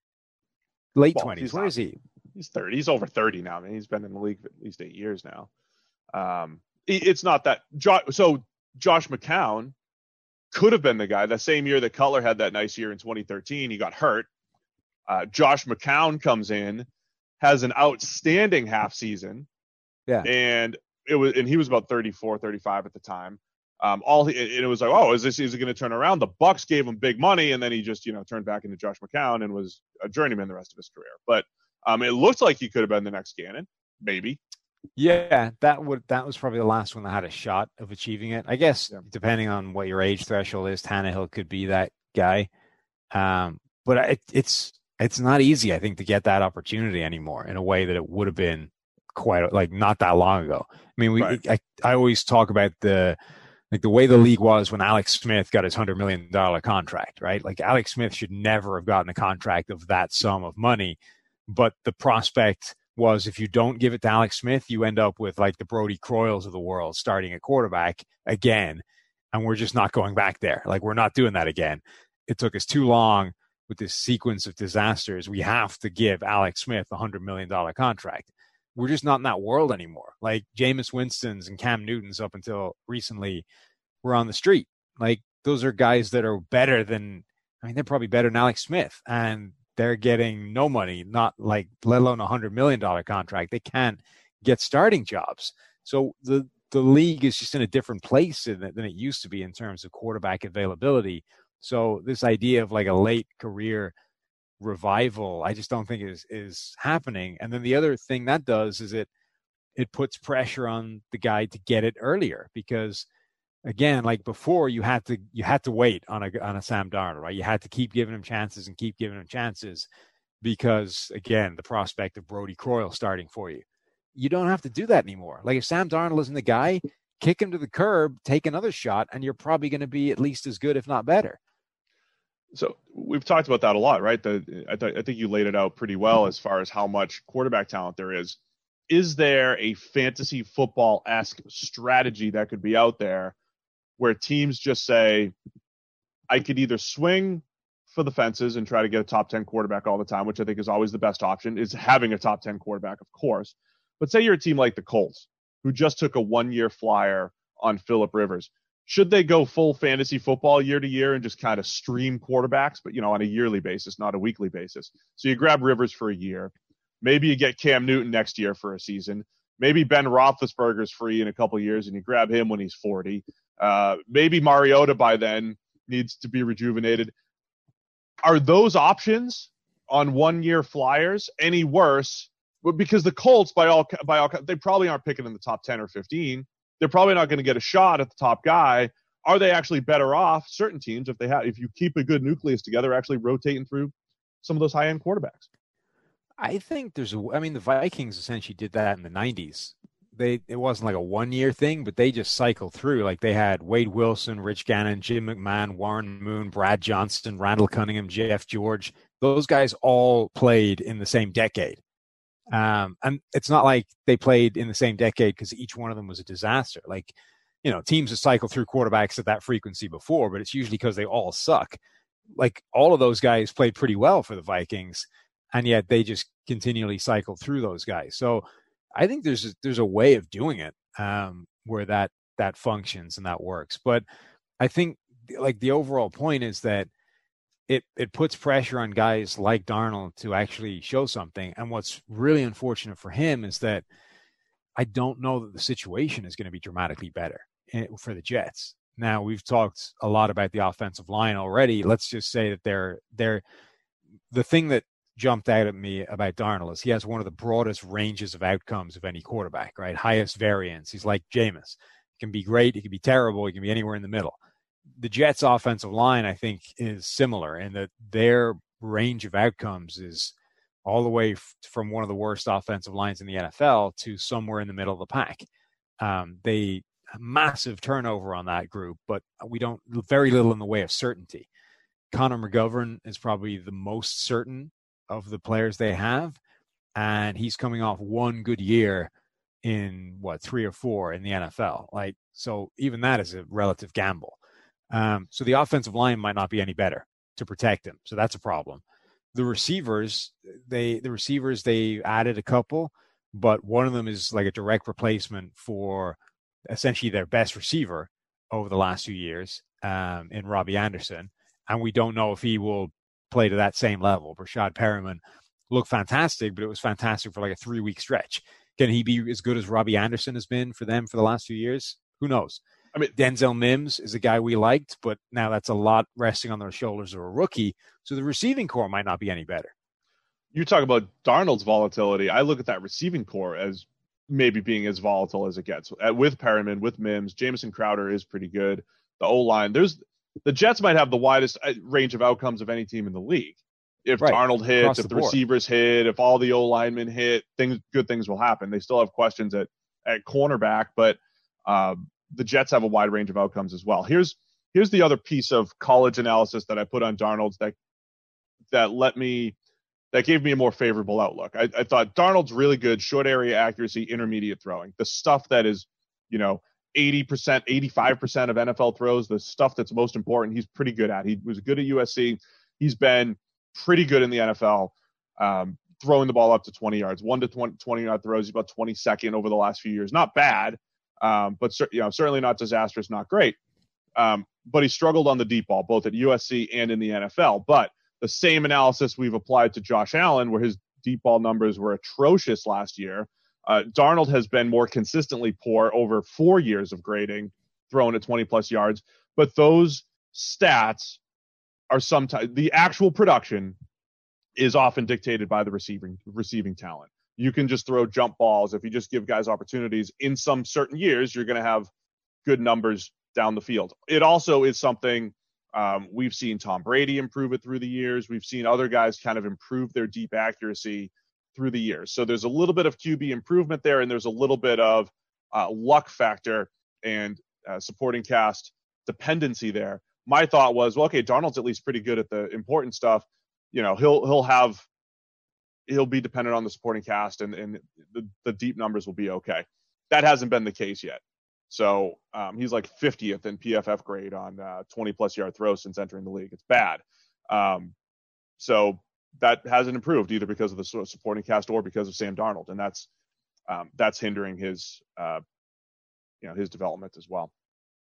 K: late twenties. Where
J: not,
K: is he?
J: He's thirty. He's over thirty now. I mean, he's been in the league for at least eight years now. Um, it, it's not that. So Josh McCown could have been the guy. The same year that Cutler had that nice year in twenty thirteen, he got hurt. Uh, Josh McCown comes in, has an outstanding half season.
K: Yeah,
J: and it was, and he was about thirty-four, thirty-five at the time. Um, all he, and it was like, oh, is this is it going to turn around? The Bucks gave him big money, and then he just, you know, turned back into Josh McCown and was a journeyman the rest of his career. But um, it looked like he could have been the next Gannon, maybe.
K: Yeah, that would that was probably the last one that had a shot of achieving it. I guess yeah. Depending on what your age threshold is, Tannehill could be that guy. Um, but it, it's it's not easy, I think, to get that opportunity anymore in a way that it would have been quite like not that long ago. I mean, we right. I, I always talk about the like the way the league was when Alex Smith got his hundred million dollar contract, right? Like, Alex Smith should never have gotten a contract of that sum of money, but the prospect was, if you don't give it to Alex Smith, you end up with like the Brody Croyles of the world starting at quarterback again, and we're just not going back there. Like, we're not doing that again. It took us too long with this sequence of disasters. We have to give Alex Smith a hundred million dollar contract. We're just not in that world anymore. Like, Jameis Winston's and Cam Newton's up until recently were on the street. Like, those are guys that are better than, I mean, they're probably better than Alex Smith, and they're getting no money, not like, let alone a hundred million dollar contract. They can't get starting jobs. So the, the league is just in a different place than it, than it used to be in terms of quarterback availability. So this idea of like a late career revival, I just don't think is is happening. And then the other thing that does is it it puts pressure on the guy to get it earlier, because again, like before, you had to you had to wait on a on a Sam Darnold, right? You had to keep giving him chances and keep giving him chances because, again, the prospect of Brody Croyle starting for you. You don't have to do that anymore. Like, if Sam Darnold isn't the guy, kick him to the curb, take another shot, and you're probably going to be at least as good, if not better.
J: So we've talked about that a lot, right? The, I, th- I think you laid it out pretty well as far as how much quarterback talent there is. Is there a fantasy football-esque strategy that could be out there where teams just say, I could either swing for the fences and try to get a top ten quarterback all the time, which I think is always the best option, is having a top ten quarterback, of course. But say you're a team like the Colts, who just took a one-year flyer on Phillip Rivers. Should they go full fantasy football year to year and just kind of stream quarterbacks, but, you know, on a yearly basis, not a weekly basis? So you grab Rivers for a year. Maybe you get Cam Newton next year for a season. Maybe Ben Roethlisberger's free in a couple of years and you grab him when he's forty. Uh, maybe Mariota by then needs to be rejuvenated. Are those options on one-year flyers any worse? Well, because the Colts, by all by all, they probably aren't picking in the top ten or fifteen. They're probably not going to get a shot at the top guy. Are they actually better off, certain teams, if they have, if you keep a good nucleus together, actually rotating through some of those high-end quarterbacks?
K: I think there's a, I mean, the Vikings essentially did that in the nineties. They, it wasn't like a one-year thing, but they just cycled through. Like, they had Wade Wilson, Rich Gannon, Jim McMahon, Warren Moon, Brad Johnston, Randall Cunningham, Jeff George. Those guys all played in the same decade. Um, and it's not like they played in the same decade because each one of them was a disaster. Like, you know, teams have cycled through quarterbacks at that frequency before, but it's usually because they all suck. Like, all of those guys played pretty well for the Vikings, and yet they just continually cycled through those guys. So I think there's a, there's a way of doing it um, where that that functions and that works. But I think, like, the overall point is that it it puts pressure on guys like Darnold to actually show something. And what's really unfortunate for him is that I don't know that the situation is going to be dramatically better for the Jets. Now, we've talked a lot about the offensive line already. Let's just say that they're they're the thing that jumped out at me about Darnold is he has one of the broadest ranges of outcomes of any quarterback, right? Highest variance. He's like Jameis. He can be great. He can be terrible. He can be anywhere in the middle. The Jets' offensive line, I think, is similar in that their range of outcomes is all the way f- from one of the worst offensive lines in the N F L to somewhere in the middle of the pack. Um, they massive turnover on that group, but we don't very little in the way of certainty. Connor McGovern is probably the most certain of the players they have, and he's coming off one good year in what three or four in the N F L. Like, so even that is a relative gamble. Um, so the offensive line might not be any better to protect him. So that's a problem. The receivers, they the receivers they added a couple, but one of them is like a direct replacement for essentially their best receiver over the last few years um, in Robbie Anderson. And we don't know if he will play to that same level. Rashad Perriman looked fantastic, but it was fantastic for like a three-week stretch. Can he be as good as Robbie Anderson has been for them for the last few years? Who knows? I mean, Denzel Mims is a guy we liked, but now that's a lot resting on the shoulders of a rookie. So the receiving core might not be any better.
J: You talk about Darnold's volatility. I look at that receiving core as maybe being as volatile as it gets. With Perriman, with Mims, Jamison Crowder is pretty good. The O-line, there's the Jets might have the widest range of outcomes of any team in the league. If right. Darnold hits, Across if the, the receivers hit, if all the O-linemen hit, things good things will happen. They still have questions at, at cornerback, but um, the Jets have a wide range of outcomes as well. Here's here's the other piece of college analysis that I put on Darnold's that that let me that gave me a more favorable outlook. I, I thought Darnold's really good, short area accuracy, intermediate throwing. The stuff that is, you know, eighty percent, eighty-five percent of N F L throws, the stuff that's most important, he's pretty good at. He was good at U S C. He's been pretty good in the N F L, um, throwing the ball up to twenty yards, one to twenty yard throws. He's about twenty-second over the last few years. Not bad, um, but you know, certainly not disastrous, not great. Um, but he struggled on the deep ball, both at U S C and in the N F L. But the same analysis we've applied to Josh Allen, where his deep ball numbers were atrocious last year. Uh, Darnold has been more consistently poor over four years of grading, throwing at twenty plus yards. But those stats are sometimes the actual production is often dictated by the receiving receiving talent. You can just throw jump balls. If you just give guys opportunities in some certain years, you're going to have good numbers down the field. It also is something um, we've seen Tom Brady improve it through the years. We've seen other guys kind of improve their deep accuracy through the years. So there's a little bit of Q B improvement there, and there's a little bit of uh, luck factor and uh, supporting cast dependency there. My thought was, well, okay, Darnold's at least pretty good at the important stuff. You know, he'll he'll have he'll be dependent on the supporting cast, and and the, the deep numbers will be okay. That hasn't been the case yet. So um, he's like fiftieth in P F F grade on uh, twenty plus yard throws since entering the league. It's bad. Um, so that hasn't improved either because of the supporting cast or because of Sam Darnold, and that's um, that's hindering his uh, you know his development as well.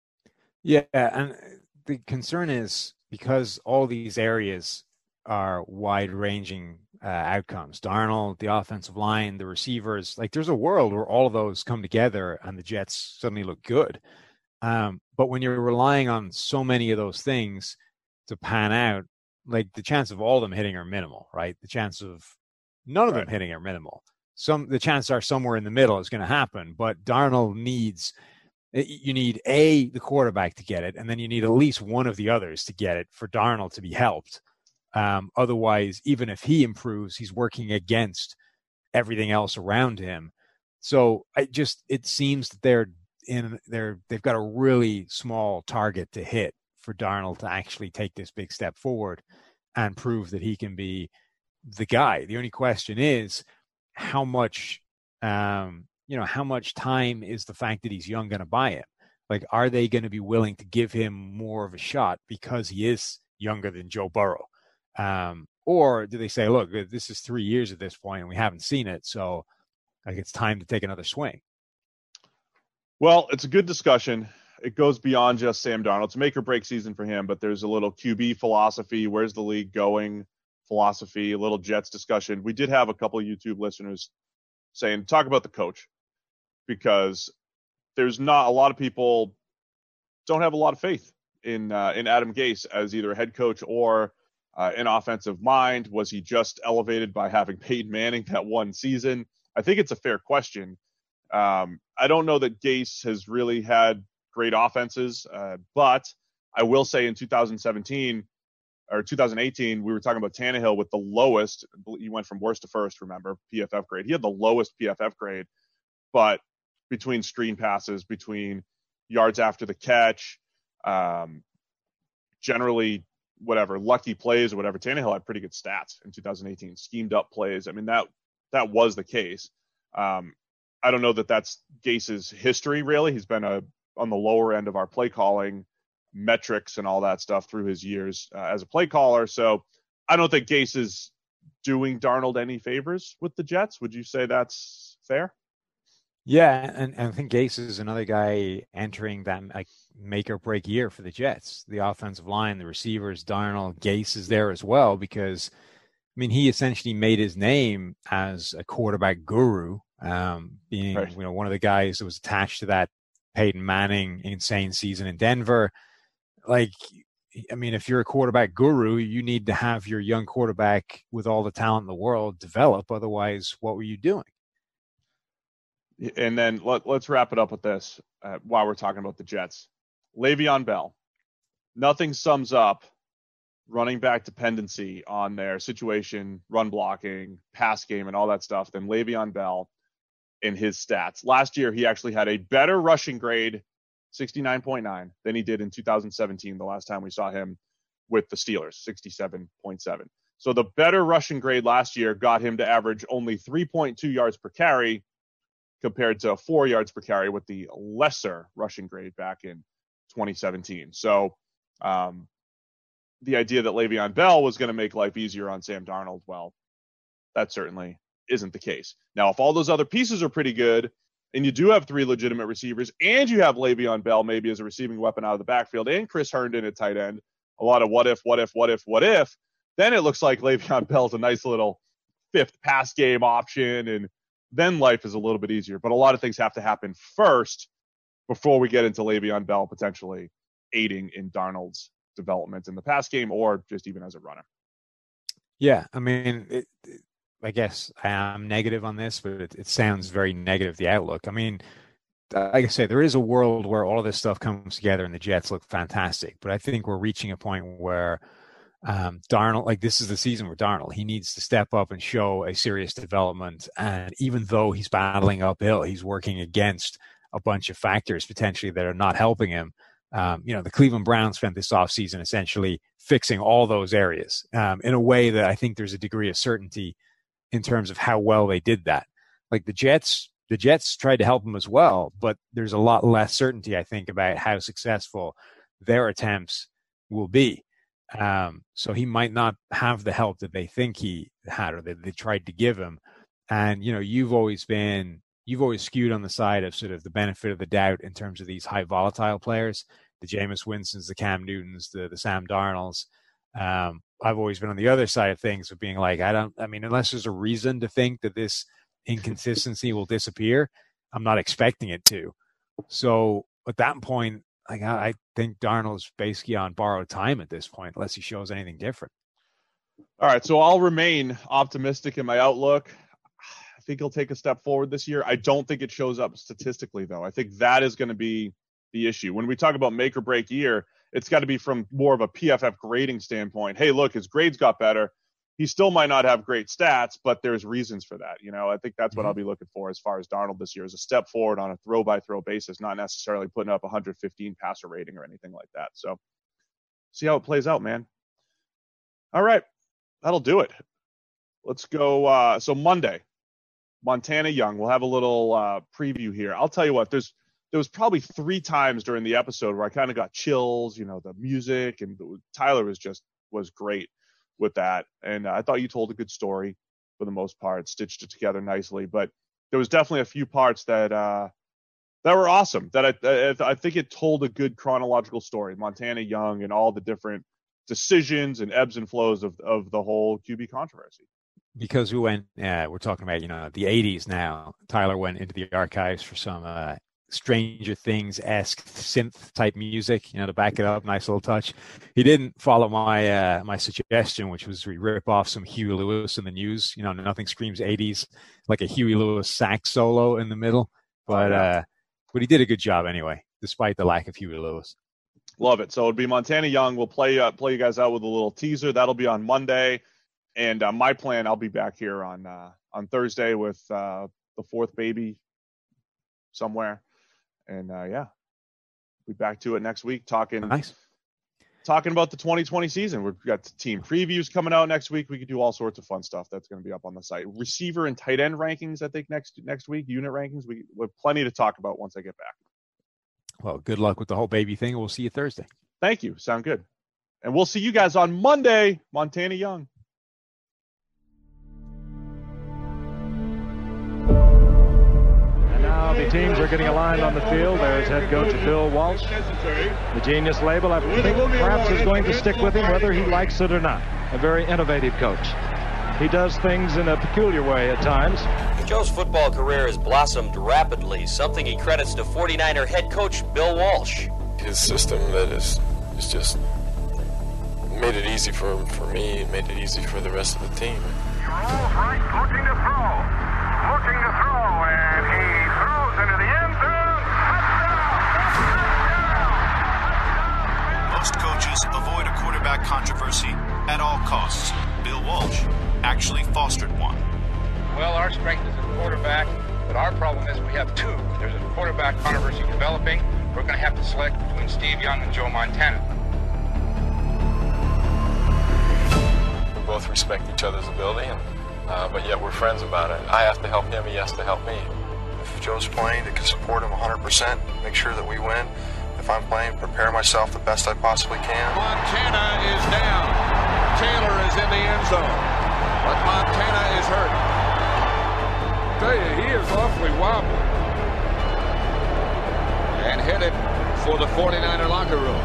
K: Yeah, and the concern is because all these areas are wide-ranging uh, outcomes. Darnold, the offensive line, the receivers, like there's a world where all of those come together and the Jets suddenly look good. Um, but when you're relying on so many of those things to pan out, like the chance of all of them hitting are minimal, right? The chance of none of right. them hitting are minimal. Some the chances are somewhere in the middle is going to happen, but Darnold needs you need a the quarterback to get it, and then you need at least one of the others to get it for Darnold to be helped. Um, otherwise, even if he improves, he's working against everything else around him. So I just it seems that they're in they're they've got a really small target to hit for Darnold to actually take this big step forward and prove that he can be the guy. The only question is how much um, you know how much time is the fact that he's young going to buy him? Like, are they going to be willing to give him more of a shot because he is younger than Joe Burrow? Um, or do they say, look, this is three years at this point and we haven't seen it, so like it's time to take another swing?
J: Well, it's a good discussion. It goes beyond just Sam Darnold. It's a make or break season for him, but there's a little Q B philosophy. Where's the league going? Philosophy, a little Jets discussion. We did have a couple of YouTube listeners saying, talk about the coach, because there's not a lot of people don't have a lot of faith in, uh, in Adam Gase as either a head coach or Uh, an offensive mind. Was he just elevated by having Peyton Manning that one season? I think it's a fair question. Um, I don't know that Gase has really had great offenses, uh, but I will say in two thousand seventeen or two thousand eighteen, we were talking about Tannehill with the lowest. He went from worst to first, remember, P F F grade. He had the lowest P F F grade, but between screen passes, between yards after the catch, um, generally whatever, lucky plays or whatever. Tannehill had pretty good stats in two thousand eighteen, schemed up plays. I mean, that that was the case. Um, I don't know that that's Gase's history, really. He's been a on the lower end of our play calling metrics and all that stuff through his years uh, as a play caller. So I don't think Gase is doing Darnold any favors with the Jets. Would you say that's fair?
K: Yeah, and, and I think Gase is another guy entering that like make or break year for the Jets. The offensive line, the receivers, Darnold, Gase is there as well because, I mean, he essentially made his name as a quarterback guru, um, being right. you know one of the guys that was attached to that Peyton Manning insane season in Denver. Like, I mean, if you're a quarterback guru, you need to have your young quarterback with all the talent in the world develop. Otherwise, what were you doing?
J: And then let, let's wrap it up with this uh, while we're talking about the Jets. Le'Veon Bell. Nothing sums up running back dependency on their situation, run blocking, pass game, and all that stuff than Le'Veon Bell in his stats. Last year, he actually had a better rushing grade, sixty-nine point nine, than he did in two thousand seventeen, the last time we saw him with the Steelers, sixty-seven point seven. So the better rushing grade last year got him to average only three point two yards per carry compared to four yards per carry with the lesser rushing grade back in twenty seventeen. So um, the idea that Le'Veon Bell was going to make life easier on Sam Darnold, well, that certainly isn't the case. Now, if all those other pieces are pretty good, and you do have three legitimate receivers, and you have Le'Veon Bell maybe as a receiving weapon out of the backfield, and Chris Herndon at tight end, a lot of what if, what if, what if, what if, then it looks like Le'Veon Bell's a nice little fifth pass game option, and then life is a little bit easier. But a lot of things have to happen first before we get into Le'Veon Bell potentially aiding in Darnold's development in the pass game or just even as a runner.
K: Yeah, I mean, it, it, I guess I am negative on this, but it, it sounds very negative, the outlook. I mean, like I say, there is a world where all of this stuff comes together and the Jets look fantastic. But I think we're reaching a point where um, Darnold, like this is the season where Darnold, he needs to step up and show a serious development. And even though he's battling uphill, he's working against a bunch of factors potentially that are not helping him. Um, you know, the Cleveland Browns spent this offseason essentially fixing all those areas um, in a way that I think there's a degree of certainty in terms of how well they did that. Like the Jets, the Jets tried to help him as well, but there's a lot less certainty, I think, about how successful their attempts will be. Um, so he might not have the help that they think he had or that they tried to give him. And, you know, you've always been, you've always skewed on the side of sort of the benefit of the doubt in terms of these high volatile players, the Jameis Winstons, the Cam Newtons, the, the Sam Darnolds. Um, I've always been on the other side of things of being like, I don't, I mean, unless there's a reason to think that this inconsistency will disappear, I'm not expecting it to. So at that point, like, I, I think Darnold's basically on borrowed time at this point, unless he shows anything different.
J: All right. So I'll remain optimistic in my outlook. I think he'll take a step forward this year. I don't think it shows up statistically, though. I think that is going to be the issue. When we talk about make or break year, it's got to be from more of a P F F grading standpoint. Hey, look, his grades got better. He still might not have great stats, but there's reasons for that. You know, I think that's what mm-hmm. I'll be looking for as far as Darnold this year is a step forward on a throw by throw basis, not necessarily putting up one hundred fifteen passer rating or anything like that. So see how it plays out, man. All right. That'll do it. Let's go. Uh, so Monday, Montana Young. We'll have a little uh, preview here. I'll tell you what, there's, there was probably three times during the episode where I kind of got chills, you know, the music, and Tyler was just, was great with that. And uh, I thought you told a good story for the most part, stitched it together nicely, but there was definitely a few parts that, uh, that were awesome that I, I think it told a good chronological story, Montana Young and all the different decisions and ebbs and flows of, of the whole Q B controversy.
K: Because we went, uh, we're talking about, you know, the eighties now. Tyler went into the archives for some uh, Stranger Things-esque synth-type music, you know, to back it up. Nice little touch. He didn't follow my uh, my suggestion, which was we rip off some Huey Lewis in the news. You know, nothing screams eighties like a Huey Lewis sax solo in the middle. But, uh, but he did a good job anyway, despite the lack of Huey Lewis.
J: Love it. So it'll be Montana Young. We'll play uh, play you guys out with a little teaser. That'll be on Monday. And uh, my plan, I'll be back here on uh, on Thursday with uh, the fourth baby somewhere. And, uh, yeah, We'll be back to it next week talking
K: Nice.
J: talking about the twenty twenty season. We've got team previews coming out next week. We could do all sorts of fun stuff that's going to be up on the site. Receiver and tight end rankings, I think, next next week. Unit rankings. We, we have plenty to talk about once I get back.
K: Well, good luck with the whole baby thing. We'll see you Thursday.
J: Thank you. Sound good. And we'll see you guys on Monday. Montana Young.
L: Now the teams are getting aligned on the field. There's head coach Bill Walsh. The genius label, I think perhaps is going to stick with him whether he likes it or not. A very innovative coach. He does things in a peculiar way at times.
M: Joe's football career has blossomed rapidly, something he credits to forty-niner head coach Bill Walsh.
N: His system that is, is just made it easy for, for me and made it easy for the rest of the team.
F: He rolls right, looking to throw. Looking to throw, and he throws into the end zone. Touchdown!
O: Most coaches avoid a quarterback controversy at all costs. Bill Walsh actually fostered one.
P: Well, our strength is a quarterback, but our problem is we have two. There's a quarterback controversy developing. We're going to have to select between Steve Young and Joe Montana.
N: We both respect each other's ability, and, uh, but yet we're friends about it. I have to help him, he has to help me.
Q: If Joe's playing, I can support him one hundred percent, make sure that we win. If I'm playing, prepare myself the best I possibly can.
E: Montana is down. Taylor is in the end zone, but Montana is hurt. I tell you, he is awfully wobbly. And headed for the forty-niner locker room.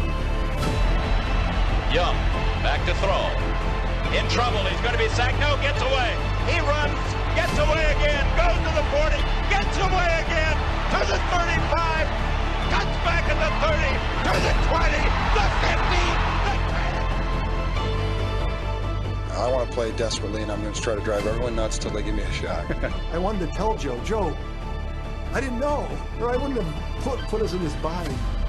M: Young, back to throw. In trouble, he's going to be sacked. No, gets away. He runs, gets away again, goes to the forty, gets away again, to the thirty-five, cuts back at the thirty, to the twenty, the fifty, the
Q: I want to play desperately, and I'm going to try to drive everyone nuts till they give me a shot.
R: I wanted to tell Joe, Joe, I didn't know, or I wouldn't have put, put us in this bind.